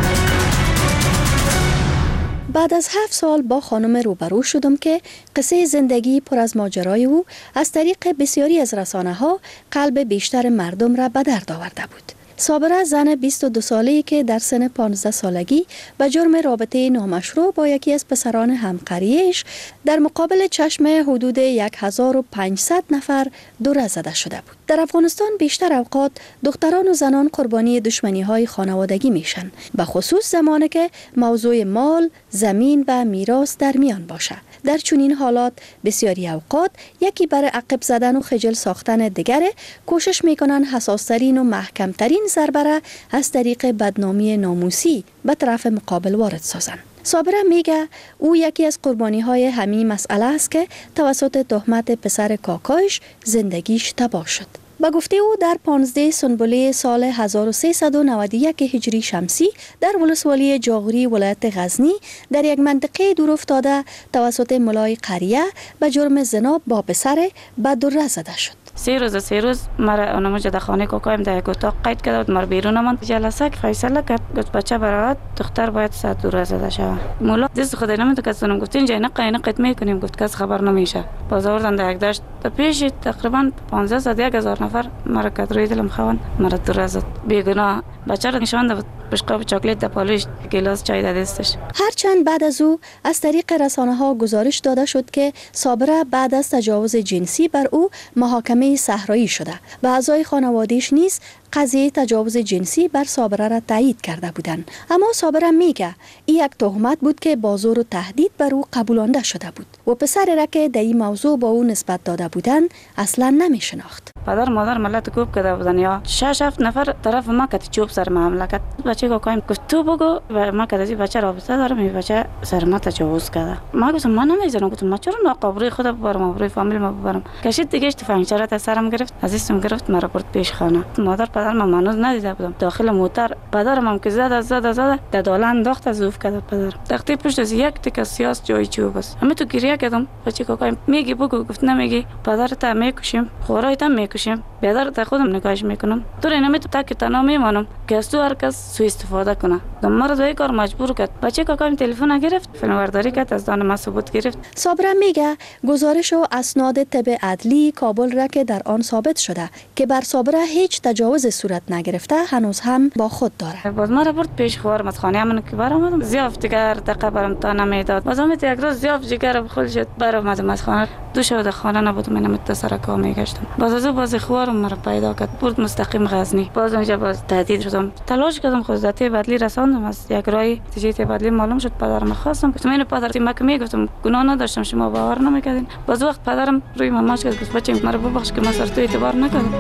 Speaker 20: بعد از هفت سال با خانم روبرو شدم که قصه زندگی پر از ماجرای او از طریق بسیاری از رسانه ها قلب بیشتر مردم را به درد آورده بود. صابره زن بیست و دو ساله‌ای که در سن پانزده سالگی به جرم رابطه نامشروع با یکی از پسران همقریش در مقابل چشم حدود هزار و پانصد نفر دور زده شده بود. در افغانستان بیشتر اوقات دختران و زنان قربانی دشمنی‌های خانوادگی میشن، به خصوص زمانی که موضوع مال، زمین و میراث در میان باشه. در چنین حالات بسیاری اوقات یکی برای عقب زدن و خجل ساختن دیگره کوشش میکنن حساس‌ترین و محکم‌ترین ضربه را از طریق بدنامی ناموسی به طرف مقابل وارد سازن. صابره میگه او یکی از قربانی های همین مسئله است که توسط تهمت پسر کاکایش زندگیش تباه شد. با گفته او در پانزده سنبله سال هزار و سیصد و نود و یک هجری شمسی در ولسوالی جاغوری ولایت غزنی در یک منطقه دور افتاده توسط ملای قریه به جرم زنا با پسر به دره زده شد.
Speaker 5: سه روز سه روز مرا اونم جدا خانه کوکایم در یک اتاق قید کرد و مر بیرون من جلسه که فیصله کرد گفت بچه برات دختر باید صد دور زده شود. مولا دست خدای نمیدونه که سنم گفتین جای نقه نقد میکنیم گفت کس خبر نمیشه. باز آوردن در یک دشت پیش تقریبا پانزده صد یک هزار نفر مرا کد روی دلم خوان مرا دور زد بیگناه بچه را نشان داد بشقاب چاکلیت در پالوش گلاس چای در دستش.
Speaker 20: هرچند بعد از او از طریق رسانه ها گزارش داده شد که صابره بعد از تجاوز جنسی بر او محاکمه صحرایی شده و اعضای خانواده‌اش نیز قضیه تجاوز جنسی بر صابره را تایید کرده بودند، اما صابره میگه این یک تهمت بود که با زور و تهدید بر او قبولانده شده بود و پسری را که در این موضوع با او نسبت داده بودند اصلا نمیشناخت.
Speaker 5: پدر مادر ملت کوب کرده بودن یا شش هفت نفر طرف ما کتی چوب سر معامله کرد. بچه کوکایم گفت تو بگو و ما کدی بچه رابطه دارم این بچه سر ما تجاوز کرده. ما گفتم من نمیذارم، گفتم ما چرا ناقابری خدا ببرم ابروی فامیل ما ببرم. کشید دیگه تفنگچره تا سرم گرفت، عزیزم گرفت مرا برد پیش خانه. مادر پدر ما منوز ندیده بودم. داخل موتر پدرم هم که زد زد زد در داله انداخت از اوف کرد پدر. تختی پشت از یک تک سیاس جای چوب است. همه تو گریه کردم. بچه کوکایم میگی بگو، گفت نمیگی پدرت میکشیم خورایت میکشیم بیادر خودم نگاهش میکنم. تو رو نمیتونم تاکید تنها میمانم که از تو هر کس سوء استفاده کنه. مرا دوی کار مجبور کرد. بچه کاکایم تلفن گرفت، فیلمبرداری کرد، از دان ما ثبوت گرفت.
Speaker 20: صابره میگه گزارش و اسناد طب عدلی کابل را که در آن ثابت شده که بر صابره هیچ تجاوز صورت نگرفته هنوز هم با خود داره.
Speaker 5: باز مرا برد پیش خوار از خانه من که برآمدم زیاف دیگر دقیقه برام تا نمیداد. باز هم یک روز زیاف جگر بخل شد برآمدم از خانه. دو شب خانه نبودم، من متصل کا میگشتم. باز از باز خوارم مرا پیدا کرد، برد مستقیم غزنی. باز اونجا باز تهدید شدم، تلاش کردم خودت بدلی رساندم، از یک رای تجهیز بدلی معلوم شد. پدرم خواستم گفتم من پدر تیم که میگفتم گناه نداشتم، شما باور نمیکردین. باز وقت پدرم روی ماماش گفت گفت بچه مرا ببخش که من سر تو اعتبار نکردم.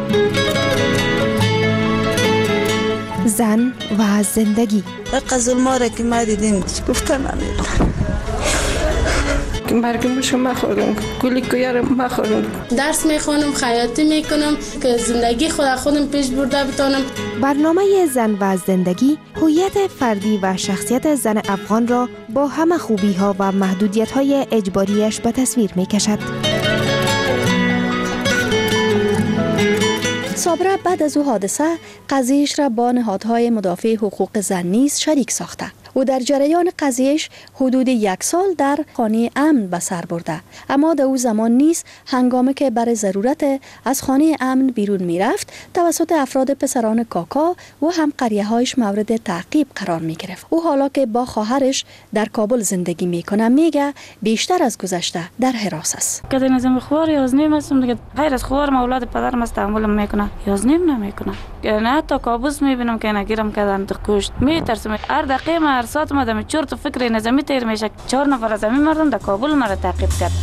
Speaker 15: زن و زندگی
Speaker 6: قزل ماره که ما دیدیم گفتن نمیدونم
Speaker 24: مرگم شما خورم گلی کویارم ما خورم
Speaker 25: درس میخونم، خیاطی میکنم که زندگی خود خودم پیش برده بتونم.
Speaker 15: برنامه زن و زندگی هویت فردی و شخصیت زن افغان را با همه خوبی ها و محدودیت های اجباریش به تصویر میکشد.
Speaker 3: صابره بعد از او حادثه قضیهش را با نهادهای مدافع حقوق زن نیز شریک ساخته. او در جریان قضیهش حدود یک سال در خانه امن به سر برده، اما در او زمان نیز هنگامی که برای ضرورت از خانه امن بیرون می رفت توسط افراد پسران کاکا و هم قریه هایش مورد تعقیب قرار می گرفت. او حالا که با خواهرش در کابل زندگی می کنه میگه بیشتر از گذشته در حراس است.
Speaker 5: که نظام خوار یازنیم هستم دیگه، غیر از خوار اولاد پدرم است تحمل میکنه، یازنیم نمیکنه. یعنی حتی کابوس میبینم که نگیرم کردن تو کشت میترسم. هر دقیقه ما هر ساعت ما دم چرت و فکر نظامی تیر میشه. چهار نفر از همین مردم در کابل مرا تعقیب کرد.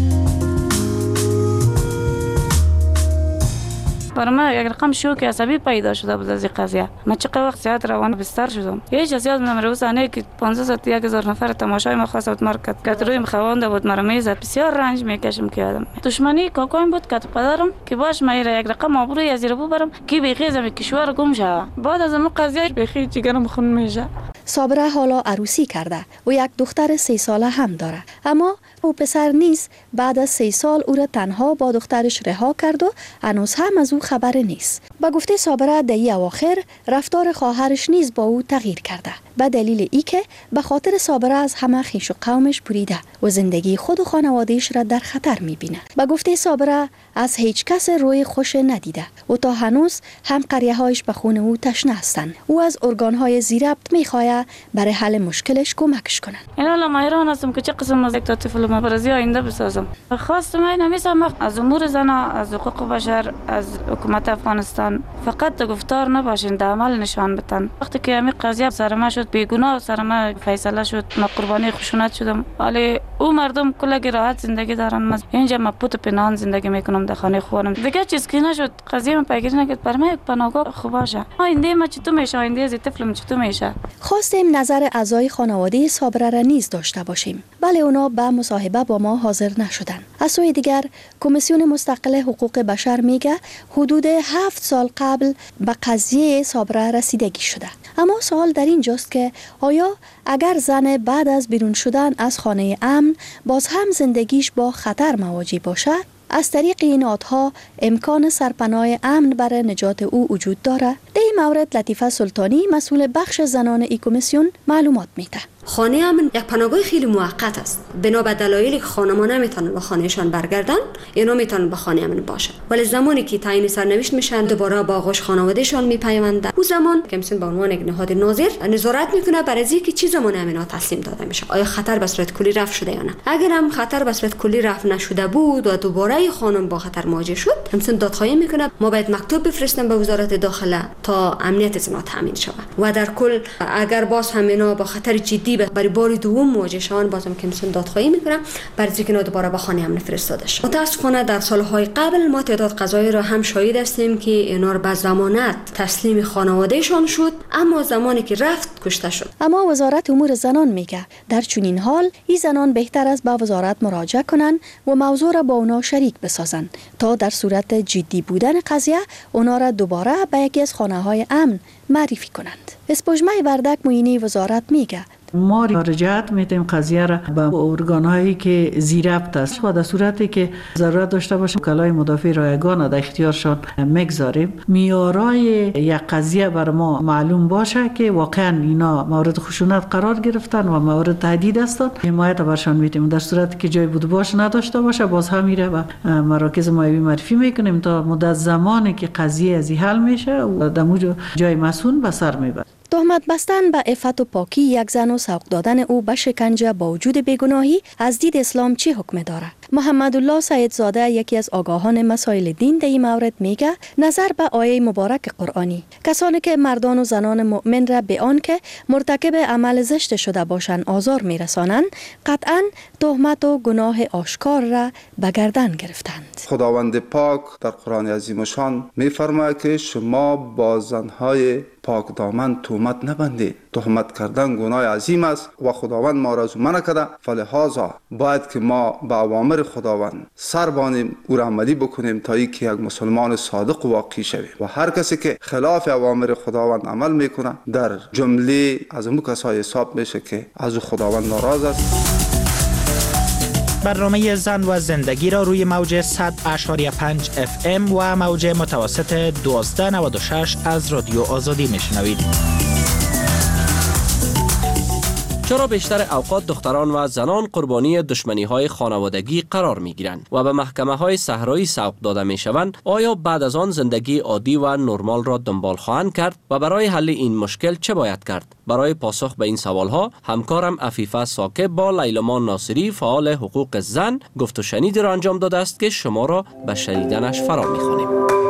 Speaker 5: برای من یک رقم شوک عصبی پیدا شده بود از این قضیه. من چقدر وقت زیاد روان بستر شدم. هیچ از یاد نمیره. وسانه که پانزده صد یک هزار نفر تماشای ما خواست بود مرکز کرد. روی مخوانده بود مرا میزد. بسیار رنج میکشم که آدم. دشمنی کاکایم بود که پدرم که باش من یک رقم آبروی از رو ببرم که بخیزم کشور گم شه. بعد از اون قضیه بخی جگرم خون میشه.
Speaker 3: صابره حالا عروسی کرده و یک دختر سه ساله هم داره، اما او پسر نیست. بعد از سه سال او را تنها با دخترش رها کرد و هنوز هم از او خبر نیست. با گفته صابره در این اواخر رفتار خواهرش نیز با او تغییر کرده، به دلیل ای که به خاطر صابره از همه خویش و قومش بریده و زندگی خود و خانوادهش را در خطر میبینه. با گفته صابره از هیچ کس روی خوش ندیده و تا هنوز هم قریه هایش به خون او تشنه هستند. او از ارگان های زیربط میخواه برای حل مشکلش کمکش کنن.
Speaker 5: این حالا من حیران هستم که چه قسم از یک تا طفل مبارزی آینده بسازم. خواستم این همیشه از امور زن، از حقوق بشر، از حکومت افغانستان فقط در گفتار نباشین، در عمل نشان بدن. وقتی که همین قضیه سر ما شد، بیگناه سر ما فیصله شد، ما قربانی خشونت شدم، ولی او مردم کلگی راحت زندگی دارن. من اینجا ما پوت پنهان زندگی میکنم در خانه خودم. دیگه چیز که نشد قضیه من پیگیری نکرد. برای من یک پناهگاه خوب باشه. آینده ما چطور میشه؟ آینده از طفلم چطور میشه؟
Speaker 3: خواستیم نظر اعضای خانواده صابره را نیز داشته باشیم، ولی اونا به مصاحبه با ما حاضر نشدن. از سوی دیگر کمیسیون مستقل حقوق بشر میگه حدود هفت سال قبل به قضیه صابره رسیدگی شده. اما سوال در اینجاست که آیا اگر زن بعد از بیرون شدن از خانه امن باز هم زندگیش با خطر مواجه باشه، از طریق این نهادها امکان سرپناه امن برای نجات او وجود داره؟ در این مورد لطیفه سلطانی مسئول بخش زنان ای کمیسیون معلومات میده.
Speaker 4: خانه امن یک پناهگاه خیلی موقت است. بنا به دلایلی که خانم‌ها نمیتونن به خانهشان برگردن، اینا میتونن به خانه امن باشن. ولی زمانی که تعیین سرنوشت میشن، دوباره با آغوش خانوادهشان میپیوندن. اون زمان کمیسیون به عنوان یک نهاد ناظر نظارت میکنه بر از اینکه چه زمان امنا تسلیم داده میشه. آیا خطر به صورت کلی رفع شده یا نه؟ اگر هم خطر به صورت کلی رفع نشده بود و دوباره خانم با خطر مواجه شد، کمیسیون دادخواهی میکنه ما باید مکتوب بفرستیم به وزارت داخله تا امنیت زنا تامین شود. و در کل اگر باز هم اینا با خطر جدی برای بار دوم مواجه شدن، بازم کمیسیون دادخواهی میکنه برای اینکه اینا دوباره به خانه امن فرستاده شد. متاسفانه در سالهای قبل ما تعداد قضایی را هم شاهد هستیم که اینا را به ضمانت تسلیم خانوادهشان شد، اما زمانی که رفت کشته شد.
Speaker 3: اما وزارت امور زنان میگه در چنین حال این زنان بهتر است به وزارت مراجعه کنند و موضوع را با اونا شریک بسازند تا در صورت جدی بودن قضیه اونا را دوباره به یکی از خانه‌های امن معرفی کنند. اسپوجمه وردک معینی وزارت میگه
Speaker 8: ما رجعت میتیم قضیه را به ارگان‌هایی که زیربط است و در صورتی که ضرورت داشته باشیم وکلای مدافع رایگان در اختیارشان میگذاریم. میارای یک قضیه بر ما معلوم باشه که واقعا اینا مورد خشونت قرار گرفتن و مورد تهدید هستند، حمایت برشان میتیم. در صورتی که جای بود باش نداشته باشه باز هم میره و مراکز مایوی معرفی میکنیم تا مدت زمانی که قضیه از حل میشه و در جای مسئول به سر میبره.
Speaker 3: تهمت بستن به عفت و پاکی یک زن و سوق دادن او به شکنجه با وجود بیگناهی از دید اسلام چی حکم داره؟ محمد الله سیدزاده یکی از آگاهان مسائل دین در این مورد میگه نظر به آیه مبارک قرآنی کسانی که مردان و زنان مؤمن را به آن که مرتکب عمل زشت شده باشند آزار میرسانند قطعا تهمت و گناه آشکار را به گردن گرفتند.
Speaker 9: خداوند پاک در قرآن عظیم شان میفرماید که شما با زنهای پاک دامن تهمت نبندید. تهمت کردن گناه عظیم است و خداوند ما را زمانه کرده، فلهذا باید که ما به اوامر خداوند سر بانیم او را عملی بکنیم تا ای که یک مسلمان صادق و واقعی شویم و هر کسی که خلاف اوامر خداوند عمل میکنه در جمله از اون کسای حساب میشه که از خداوند ناراض است.
Speaker 22: برنامه زن و زندگی را روی موج صد اشاری پنج اف ام و موج متوسط دوازده نود و شش از رادیو آزادی میشنوید.
Speaker 2: چرا بیشتر اوقات دختران و زنان قربانی دشمنی های خانوادگی قرار می گیرند و به محکمه های صحرایی سوق داده می شوند؟ آیا بعد از آن زندگی عادی و نرمال را دنبال خواهند کرد و برای حل این مشکل چه باید کرد؟ برای پاسخ به این سوال ها همکارم عفیفه ساکب با لیلامان ناصری فعال حقوق زن گفت و شنیدی را انجام داده است که شما را به شنیدنش فرا می خوانیم.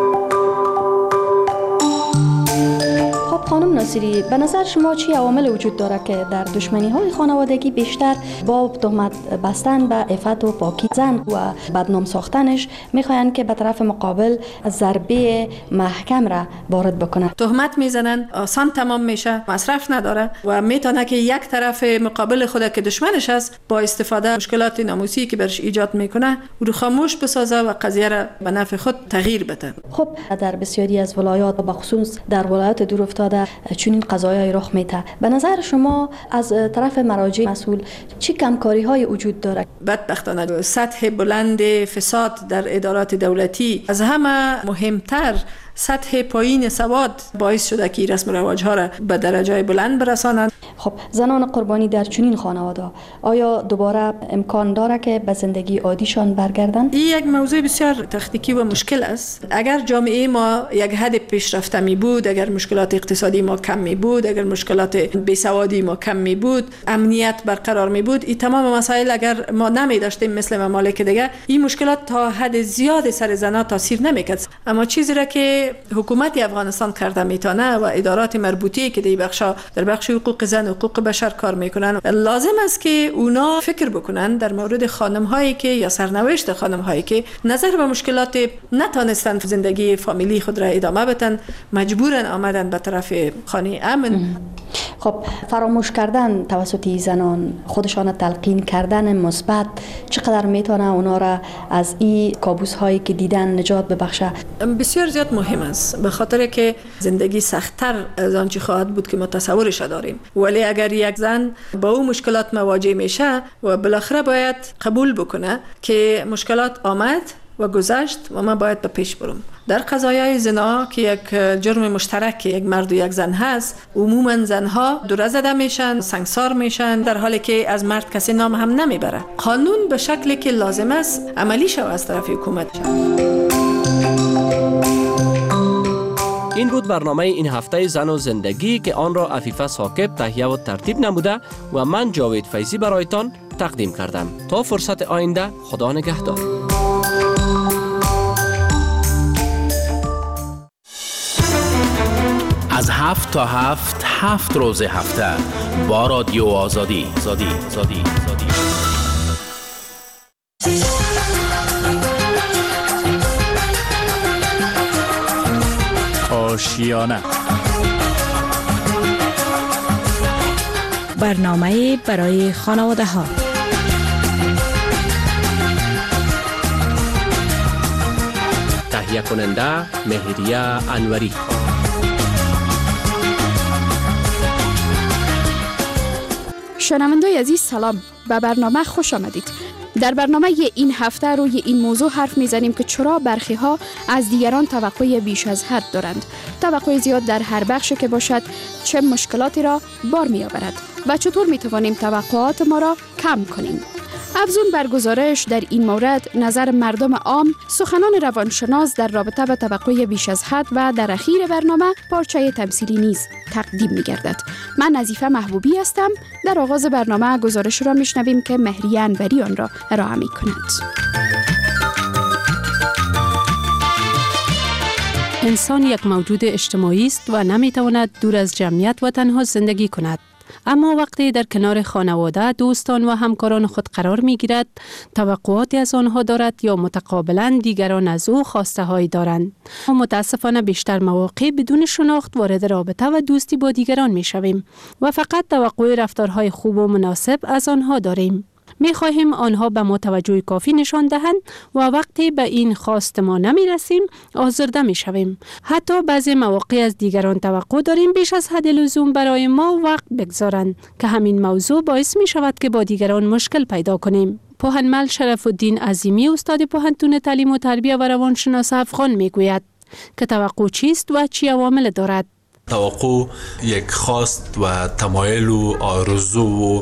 Speaker 3: خانم ناصری، به نظر شما چی عوامل وجود داره که در دشمنی های خانوادگی بیشتر با تهمت بستن به عفت و پاکی زن و بدنام ساختنش میخواین که به طرف مقابل ضربه محکم را وارد بکنه؟
Speaker 24: تهمت میزنن، آسان تمام میشه، مصرف نداره و میتونه که یک طرف مقابل خود که دشمنش است با استفاده مشکلات ناموسی که برش ایجاد میکنه او رو خاموش بسازه و قضیه را به نفع خود تغییر بده.
Speaker 3: خب در بسیاری از ولایات و بخصوص در ولایات دور افتاده چنین قضایای رخ میده. به نظر شما از طرف مراجع مسئول چه کمکاری های وجود داره؟
Speaker 24: بدبختانه سطح بلند فساد در ادارات دولتی از همه مهمتر سطح پایین سواد باعث شده که رسم و رواج‌ها را به درجه بلند برسانند.
Speaker 3: خب زنان قربانی در چنین خانواده آیا دوباره امکان داره که به زندگی عادیشان برگردند؟
Speaker 24: این یک موضوع بسیار تکنیکی و مشکل است. اگر جامعه ما یک حد پیشرفته می بود، اگر مشکلات اقتصادی ما کم می بود، اگر مشکلات بیسوادی ما کم می بود، امنیت برقرار می بود، این تمام مسائل اگر ما نمی داشتیم مثل ممالک دیگه، این مشکلات تا حد زیاد سر زنان تاثیر نمیکرد. اما چیزی را که حکومت افغانستان کرده میتونه و ادارات مربوطه که در بخش در بخش حقوق زن و حقوق بشر کار میکنن، لازم است که اونا فکر بکنن در مورد خانم هایی که یا سرنوشت خانم هایی که نظر به مشکلات نتونستن زندگی فامیلی خود را ادامه بدن، مجبورن آمدن به طرف خانه امن.
Speaker 3: خب فراموش کردن توسط زنان، خودشان تلقین کردن مثبت چقدر میتونه اونا را از این کابوس هایی که دیدن نجات ببخشه؟
Speaker 24: بسیار زیاد مهم است، به خاطر که زندگی سخت‌تر از آنچه خواهد بود که ما تصورش داریم. ولی اگر یک زن با اون مشکلات مواجه میشه و بالاخره باید قبول بکنه که مشکلات آمد و گذشت و ما باید به پیش برم. در قضایای زنا که یک جرم مشترک یک مرد و یک زن هست، عموما زنها دور زده میشن، سنگسار میشن، در حالی که از مرد کسی نام هم نمیبره. قانون به شکلی که لازم است عملی شود از طرف حکومت.
Speaker 2: این بود برنامه این هفته زن و زندگی که آن را عفیفه ساکب تهیه و ترتیب نموده و من جاوید فیضی برایتان تقدیم کردم. تا فرصت آینده، خدا نگهدار.
Speaker 16: از هفت تا هفت هفت روز هفته با رادیو آزادی زادی زادی زادی آشیانه،
Speaker 7: برنامه برای خانواده ها.
Speaker 2: تهیه کننده مهریه انوری.
Speaker 20: شنوندگان عزیز سلام، به برنامه خوش آمدید. در برنامه این هفته روی این موضوع حرف میزنیم که چرا برخی ها از دیگران توقع بیش از حد دارند. توقع زیاد در هر بخش که باشد چه مشکلاتی را بار می آورد و چطور می توانیم توقعات ما را کم کنیم. افزون بر گزارش در این مورد، نظر مردم عام، سخنان روانشناس در رابطه با توقع بیش از حد و در اخیر برنامه پارچه تمثیلی نیز تقدیم می گردد. من نظیفه محبوبی هستم. در آغاز برنامه گزارش را می شنویم که مهریه انوری آن را ارائه می کند.
Speaker 11: انسان یک موجود اجتماعی است و نمی تواند دور از جمعیت و تنها زندگی کند. اما وقتی در کنار خانواده، دوستان و همکاران خود قرار می گیرد، توقعاتی از آنها دارد یا متقابلا دیگران از او خواسته هایی دارند. و متاسفانه بیشتر مواقع بدون شناخت وارد رابطه و دوستی با دیگران می شویم و فقط توقع رفتارهای خوب و مناسب از آنها داریم. می خواهیم آنها به ما توجه کافی نشان دهند و وقتی به این خواست ما نمی رسیم آزرده می شویم. حتی بعضی مواقع از دیگران توقع داریم بیش از حد لزوم برای ما وقت بگذارند که همین موضوع باعث می شود که با دیگران مشکل پیدا کنیم. پوهنمل شرف الدین عظیمی استاد پوهنتون تعلیم و تربیت و روانشناس افغان میگوید که توقع چیست و چی عوامل دارد.
Speaker 12: توقع یک خواست و تمایل و آرزو و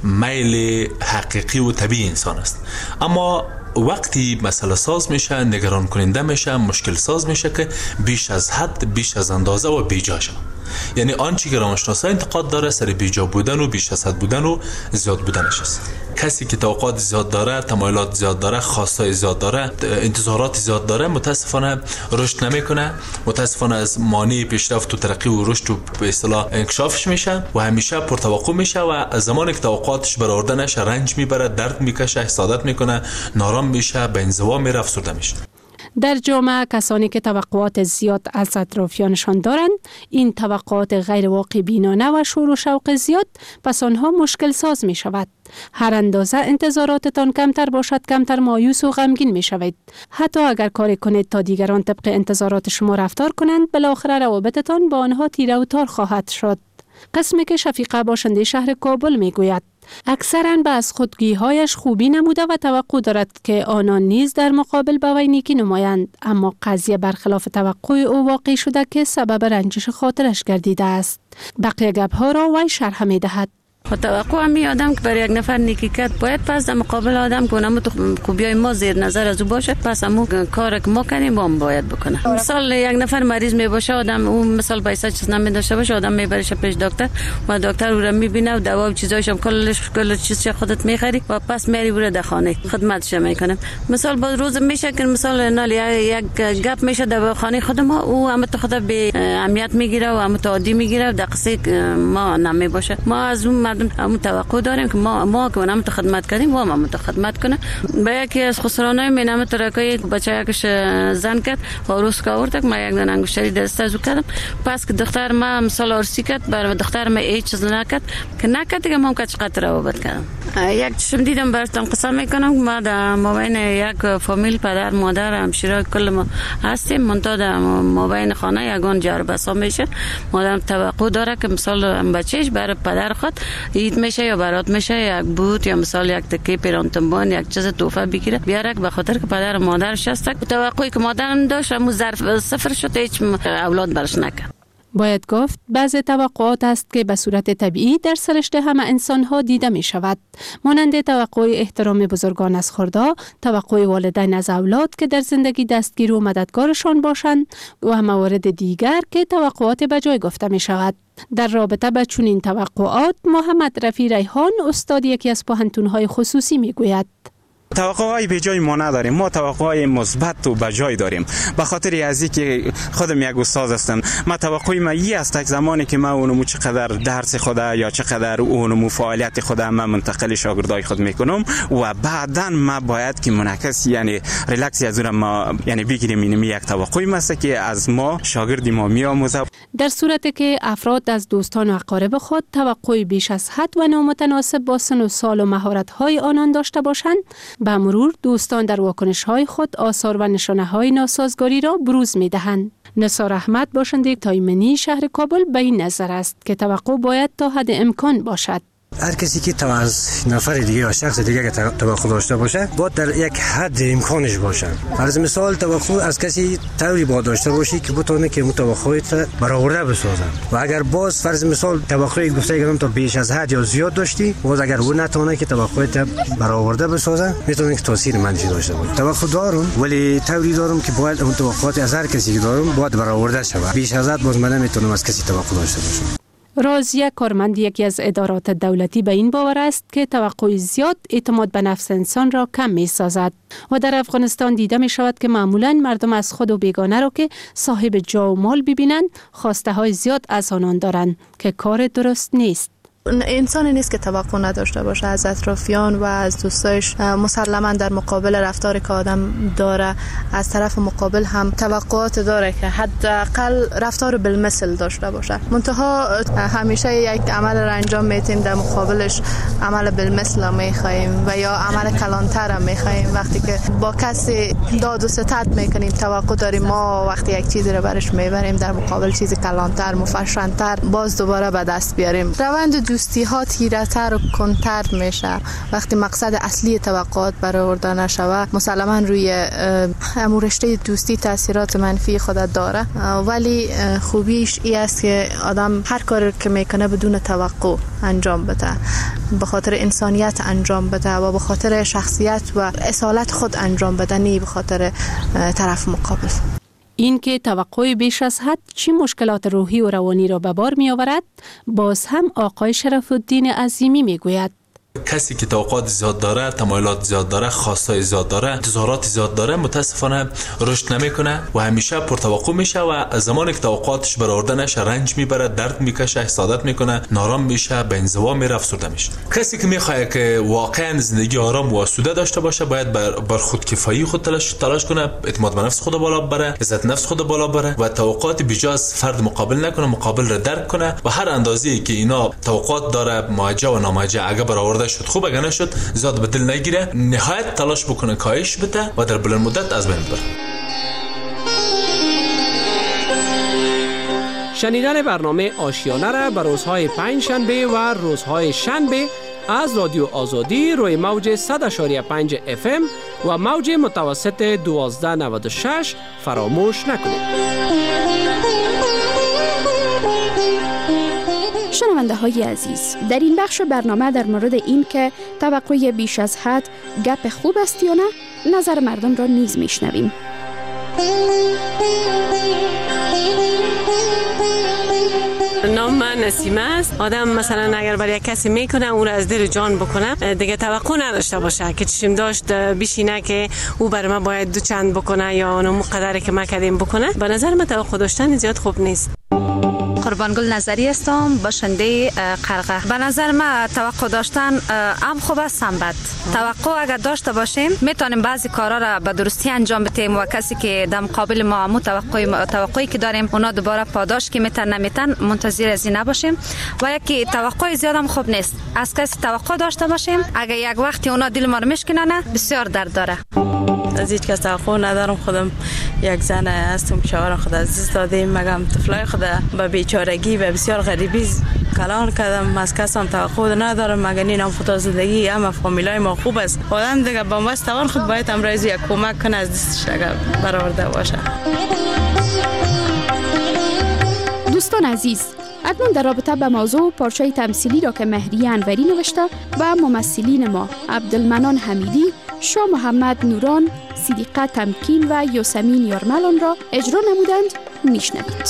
Speaker 12: میل حقیقی و طبیعی انسان است، اما وقتی مسئله ساز میشه، نگران کننده میشه، مشکل ساز میشه که بیش از حد، بیش از اندازه و بیجا شد. یعنی آنچه که روانشناسا انتقاد داره سر بیجا بودن و بیش از حد بودن و زیاد بودنش است. کسی که توقعات زیاد داره، تمایلات زیاد داره، خواستای زیاد داره، انتظارات زیاد داره، متاسفانه رشد نمیکنه، متاسفانه از مانع پیشرفت و ترقی و رشد و به اصطلاح انکشافش میشه و همیشه پرتوقع میشه و زمانی که توقعاتش برآورده نشه رنج میبره، درد میکشه، حسادت میکنه، نارام میشه، به انزوا میره، افسرده میشه.
Speaker 11: در جامعه کسانی که توقعات زیاد از اطرافیانشان دارند، این توقعات غیر واقع بینانه و شور و شوق زیاد پس آنها مشکل ساز می شود. هر اندازه انتظاراتتان کمتر باشد کمتر مایوس و غمگین می شوید. حتی اگر کاری کنید تا دیگران طبق انتظارات شما رفتار کنند، بالاخره روابطتان با آنها تیره و تار خواهد شد. قسمی که شفیقه باشنده شهر کابل می گوید اکثراً به از خودگی‌هایش خوبی نموده و توقع دارد که آنان نیز در مقابل به وی نیکی نمایند، اما قضیه برخلاف توقع او واقع شده که سبب رنجش خاطرش گردیده است. بقیه گپ‌ها را وی شرح می‌دهد.
Speaker 5: و توقع همی آدم که برای یک نفر نیکی کرد باید پس در مقابل آدم که اونم تو خوبیای ما زیر نظر از او باشه، پس همون کار که ما کنیم با هم باید بکنه. مثال یک نفر مریض می باشه، آدم اون مثال پیسه چیز نمی داشته باشه، آدم میبرش پیش دکتر و دکتر او را میبینه و دوا و چیزایش هم کلش کل چیزش خودت میخری و پس میری بره در خانه خدمتش میکنه. مثال با روز میشه که مثال نال یک گپ میشه در خانه خود ما، او هم تو خود به اهمیت میگیره و هم تعادی میگیره، در قصه ما نمی باشه. ما از اون هم توقع داریم که ما ما که اونم تو خدمت کردیم و هم تو خدمت کنه. به یکی از خسرانای منم ترکای بچه یکش زن کرد و روز که آورد ما یک دونه انگشتری دست از کردم، پس که دختر ما مثال ارسی کرد، برای دختر ما هیچ چیز نکرد که نکرد دیگه ما که چقدر روابط کردم. یک چشم دیدم براتون قصه میکنم، ما در مابین یک فامیل پدر مادر همشیره کل ما هستیم، منتها در مابین خانه یگان جربسا میشه. مادر توقع داره که مثال بچهش برای پدر خود عید میشه یا برات میشه یک بوت یا مثال یک تکی پیرانتنبان یک چیز تحفه بگیره بیاره، به خاطر که پدر مادرش هست. توقعی که مادرم داشت همون ظرف صفر شد، هیچ اولاد برش نکرد.
Speaker 11: باید گفت بعضی توقعات است که به صورت طبیعی در سرشت همه انسان‌ها دیده می شود، مانند توقع احترام بزرگان از خردا، توقع والدین از اولاد که در زندگی دستگیر و مددگارشان باشند و موارد دیگر که توقعات به جای گفته می شود. در رابطه با چنین توقعات محمد رفیع ریحان استاد یکی از پوهنتون‌های خصوصی می گوید
Speaker 13: توقعهای به جای ما نداریم، ما توقعهای مثبت و به جای داریم. به خاطر از اینکه خودم یک استاد هستم، ما توقعی ما ای است که زمانی که ما اونمو چقدر درس خود یا چقدر اونمو فعالیت خود ما منتقل شاگردای خود میکنم و بعداً ما باید که منعکس یعنی ریلکس از اون ما یعنی بگیریم. این یک توقعی است که از ما شاگردی ما میآموزه.
Speaker 11: در صورتی که افراد از دوستان و اقارب خود توقعی بیش از حد و نامتناسب با سن و سال و مهارت‌های آنان داشته باشند، به مرور دوستان در واکنش‌های خود آثار و نشانه‌های ناسازگاری را بروز می‌دهند. نثار احمد باشنده تایمنی شهر کابل به این نظر است که توقع باید تا حد امکان باشد.
Speaker 14: هر کسی که تو از نفر دیگه یا شخص دیگه که توقع داشته باشه باید در یک حد امکانش باشه. فرض مثال توقع از کسی طوری باید داشته باشی که بتونه که متوقعات برآورده بسازه و اگر باز فرض مثال توقع گفته گفتم تا بیش از حد یا زیاد داشتی، باز اگر اون نتونه که توقعات برآورده بسازه میتونه که تاثیر منفی داشته باشه. توقع دارم ولی طوری دارم که باید اون توقعات از هر کسی که دارم باید برآورده شه. بیش از حد باز من نمیتونم از کسی توقع داشته باشم.
Speaker 11: راضیه کارمند یکی از ادارات دولتی به این باور است که توقع زیاد اعتماد به نفس انسان را کم می سازد و در افغانستان دیده می شود که معمولا مردم از خود و بیگانه را که صاحب جا و مال ببینند خواسته های زیاد از آنان دارند که کار درست نیست.
Speaker 17: انسانی نیست که توقع نداشته باشه از اطرافیان و از دوستایش. مسلما در مقابل رفتار که آدم داره از طرف مقابل هم توقعات داره که حداقل رفتار بالمثل داشته باشه. منتها همیشه یک عمل را انجام میتیم در مقابلش عمل بالمثل میخوایم و یا عمل کلانتر هم میخوایم. وقتی که با کسی داد و ستد میکنیم توقع داریم ما وقتی یک چیزی رو برش میبریم در مقابل چیزی کلانتر مفشرانتر باز دوباره به دست بیاریم. روند دوستی ها تیره تر و کنتر میشه. وقتی مقصد اصلی توقعات برآورده نشوه مسلما روی امو رشته دوستی تاثیرات منفی خود داره، ولی خوبیش ای است که آدم هر کاری که میکنه بدون توقع انجام بده، به خاطر انسانیت انجام بده و به خاطر شخصیت و اصالت خود انجام بده، نه به خاطر طرف مقابل.
Speaker 11: این که توقع بیش از حد چی مشکلات روحی و روانی را به بار می آورد، باز هم آقای شرف الدین عظیمی می گوید.
Speaker 12: کسی که توقعات زیاد داره، تمایلات زیاد داره، خواستای زیاد داره، انتظارات زیاد داره، متاسفانه رشد نمیکنه و همیشه پرتوقع میشه و زمانی که توقعاتش برآورده نشه رنج میبره، درد میکشه، حسادت میکنه، نارام میشه، به انزوا میره، افسرده میشه. کسی که میخواد که واقعا زندگی آرام و آسوده داشته باشه باید بر, بر خودکفایی خود تلاش تلاش کنه، اعتماد به نفس خود بالا ببره، عزت نفس خود بالا ببره و توقعات بیجاز فرد مقابل نکنه، مقابل را درک کنه و هر اندازه‌ای که اینا توقعات داره موجه و ناموجه اگه برآورده شد خوب، اگه نشد زیاد به دل نگیره، نهایت تلاش بکنه کاهش بده و در بلند مدت از بین بره.
Speaker 2: شنیدن برنامه آشیانه را به روزهای پنج شنبه و روزهای شنبه از رادیو آزادی روی موج صد و پنج اف ام و موج متوسط دوازده نود و شش فراموش نکنید.
Speaker 20: شنونده های عزیز، در این بخش برنامه در مورد این که توقع بیش از حد گپ خوب است یا نه، نظر مردم را نیز میشنویم.
Speaker 1: نام من نسیمه است. آدم مثلا اگر برای کسی میکنه اون را از دل جان بکنه، دیگه توقع نداشته باشه که چشم داشت بیشینه که او برای ما باید دو چند بکنه یا اون مقدری که ما کردیم بکنه. به نظر من توقع داشتن زیاد خوب نیست.
Speaker 10: قربانگل نظری هستم، باشنده قرقه. به نظر من توقع داشتن هم خوب است هم بد. توقع اگر داشته باشیم میتونیم بعضی کارا را به درستی انجام بدیم و کسی که در مقابل ما هم توقع توقعی که داریم اونا دوباره پاداش که میتن نمیتن منتظر از این نباشیم. و یکی توقع زیاد هم خوب نیست. از کسی توقع داشته باشیم اگر یک وقتی اونا دل ما رو میشکنن بسیار درد داره.
Speaker 18: از هیچ کس توقع ندارم. خودم یک زن هستم که شوهرم خود عزیز داده، مگم طفلای خود به بیچارگی و بسیار غریبی کلان کردم. از کسم توقع ندارم مگر اینم فوت زندگی هم فامیلای ما خوب است. آدم دیگه با مستوان خود باید امروز یک کمک کنه از دستش اگر برآورده باشه.
Speaker 20: دوستان عزیز، اکنون در رابطه به موضوع پارچه تمثیلی را که مهریه انوری نوشته و ممثلین ما عبدالمنان حمیدی، شاه محمد نوران، صدیقه تمکین و یاسمین یارملان را اجرا نمودند میشنوید.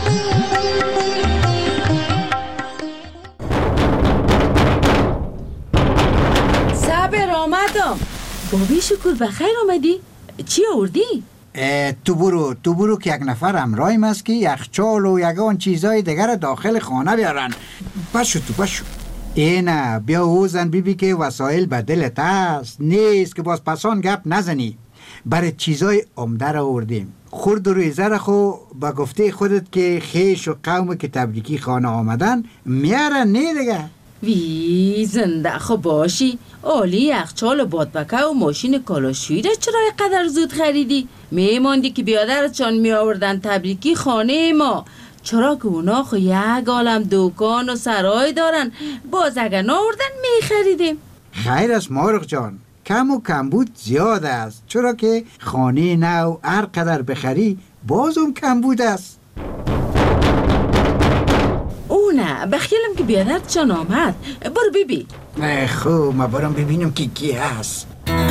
Speaker 19: صبر آمدم. بابی شکر بخیر آمدی؟ چی آوردی؟
Speaker 21: تو برو تو برو که یک نفر همراهیم است که یخچال و یگان چیزای دیگر داخل خانه بیارن. پشو تو پشو. اینا بیا اوزن بی بی که وسایل به دلت است، نیست که باز پسان گپ نزنی. برای چیزای عمده را آوردیم. خورد و ریزه را خو با گفته خودت که خیش و قوم که تبریکی خانه آمدن میارن، نه دیگه.
Speaker 19: وی زنده خو باشی. عالی یخچال و بادبکه و ماشین کالاشویی را چرا اینقدر زود خریدی؟ میماندی که بیادرچان می آوردن تبریکی خانه ما. چرا که اونا خو یک عالم دکان و سرای دارن، باز اگر ناوردن می خریدیم.
Speaker 21: خیر است مارق جان، کم و کمبود زیاد است، چرا که خانه نو هر قدر بخری بازم کمبود است.
Speaker 19: او نه بخیلم که بیادرت جان آمد. برو بیبی.
Speaker 21: خوب ما برم ببینم کی کی هست.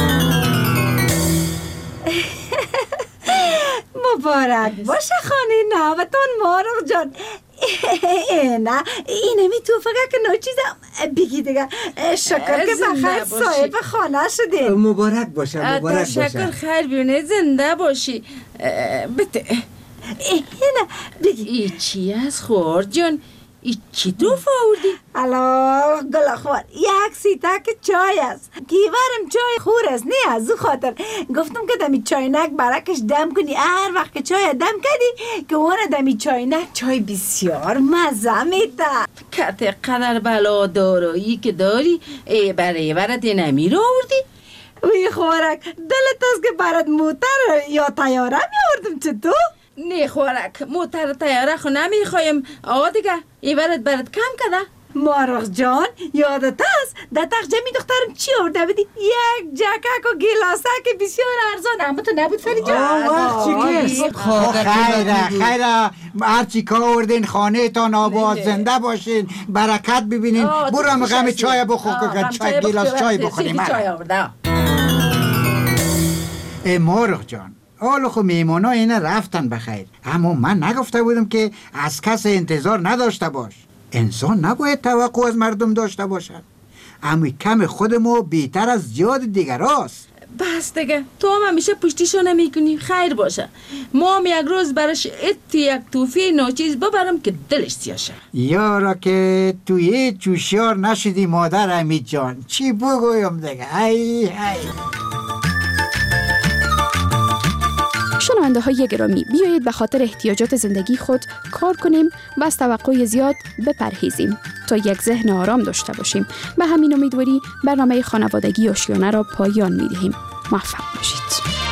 Speaker 19: مبارک باشه خانه نوتان مارق جان. نه اینمی تو فقط که ناچیزم بگی دیگه. شکر که بخیر صاحب خانه شدیم.
Speaker 21: مبارک باشه مبارک باشه.
Speaker 19: شکر خیر بیونه زنده باشی. بده نه بگی ای چی از خورد جان؟ ای چی تو فاوردی؟ الله گل خور یک سیتک چای است. گیورم چای خور است، نه از او خاطر گفتم که دمی چاینک برکش دم کنی. هر وقت که چای دم کردی که اون دمی چاینک چای بسیار مزه میده. کت قدر بلا دارایی که داری ای برای برد نمی رو آوردی؟ وی خورک دلت است که برد موتر یا تیاره می آوردم چطور؟ نه خورک موتر تیاره خو نمی خوایم. آقا دیگه ای برد برد کم کده. مارخ جان یادت است در تخجمی دخترم چی آورده بودی؟ یک جکک و گلاسه که بسیار ارزان، اما تو نبود فری جان؟
Speaker 21: وقت چی کس؟ خیره خیره هرچی که آوردین خانه تان آباد زنده باشین برکت ببینین. برو هم غم چای بخور که چای گلاس چای بخوریم. ای مارخ جان حالا خب میمونا اینه رفتن بخیر، اما من نگفته بودم که از کس انتظار نداشته باش. انسان نباید توقع از مردم داشته باشد، اما کم خودمو بیتر از زیاد دیگر هست.
Speaker 19: بس دیگه تو هم همیشه پشتیشو نمیکنی. خیر باشه ما هم یک روز برش ات یک توفی ناچیز ببرم که دلش سیاه شه.
Speaker 21: یارا که توی چوشیار نشدی مادر امید جان، چی بگویم دیگه. ای ای
Speaker 20: شنونده های گرامی، بیایید به خاطر احتیاجات زندگی خود کار کنیم و از توقع زیاد بپرهیزیم تا یک ذهن آرام داشته باشیم. به همین امیدواری برنامه خانوادگی آشیانه را پایان می دهیم. موفق باشید.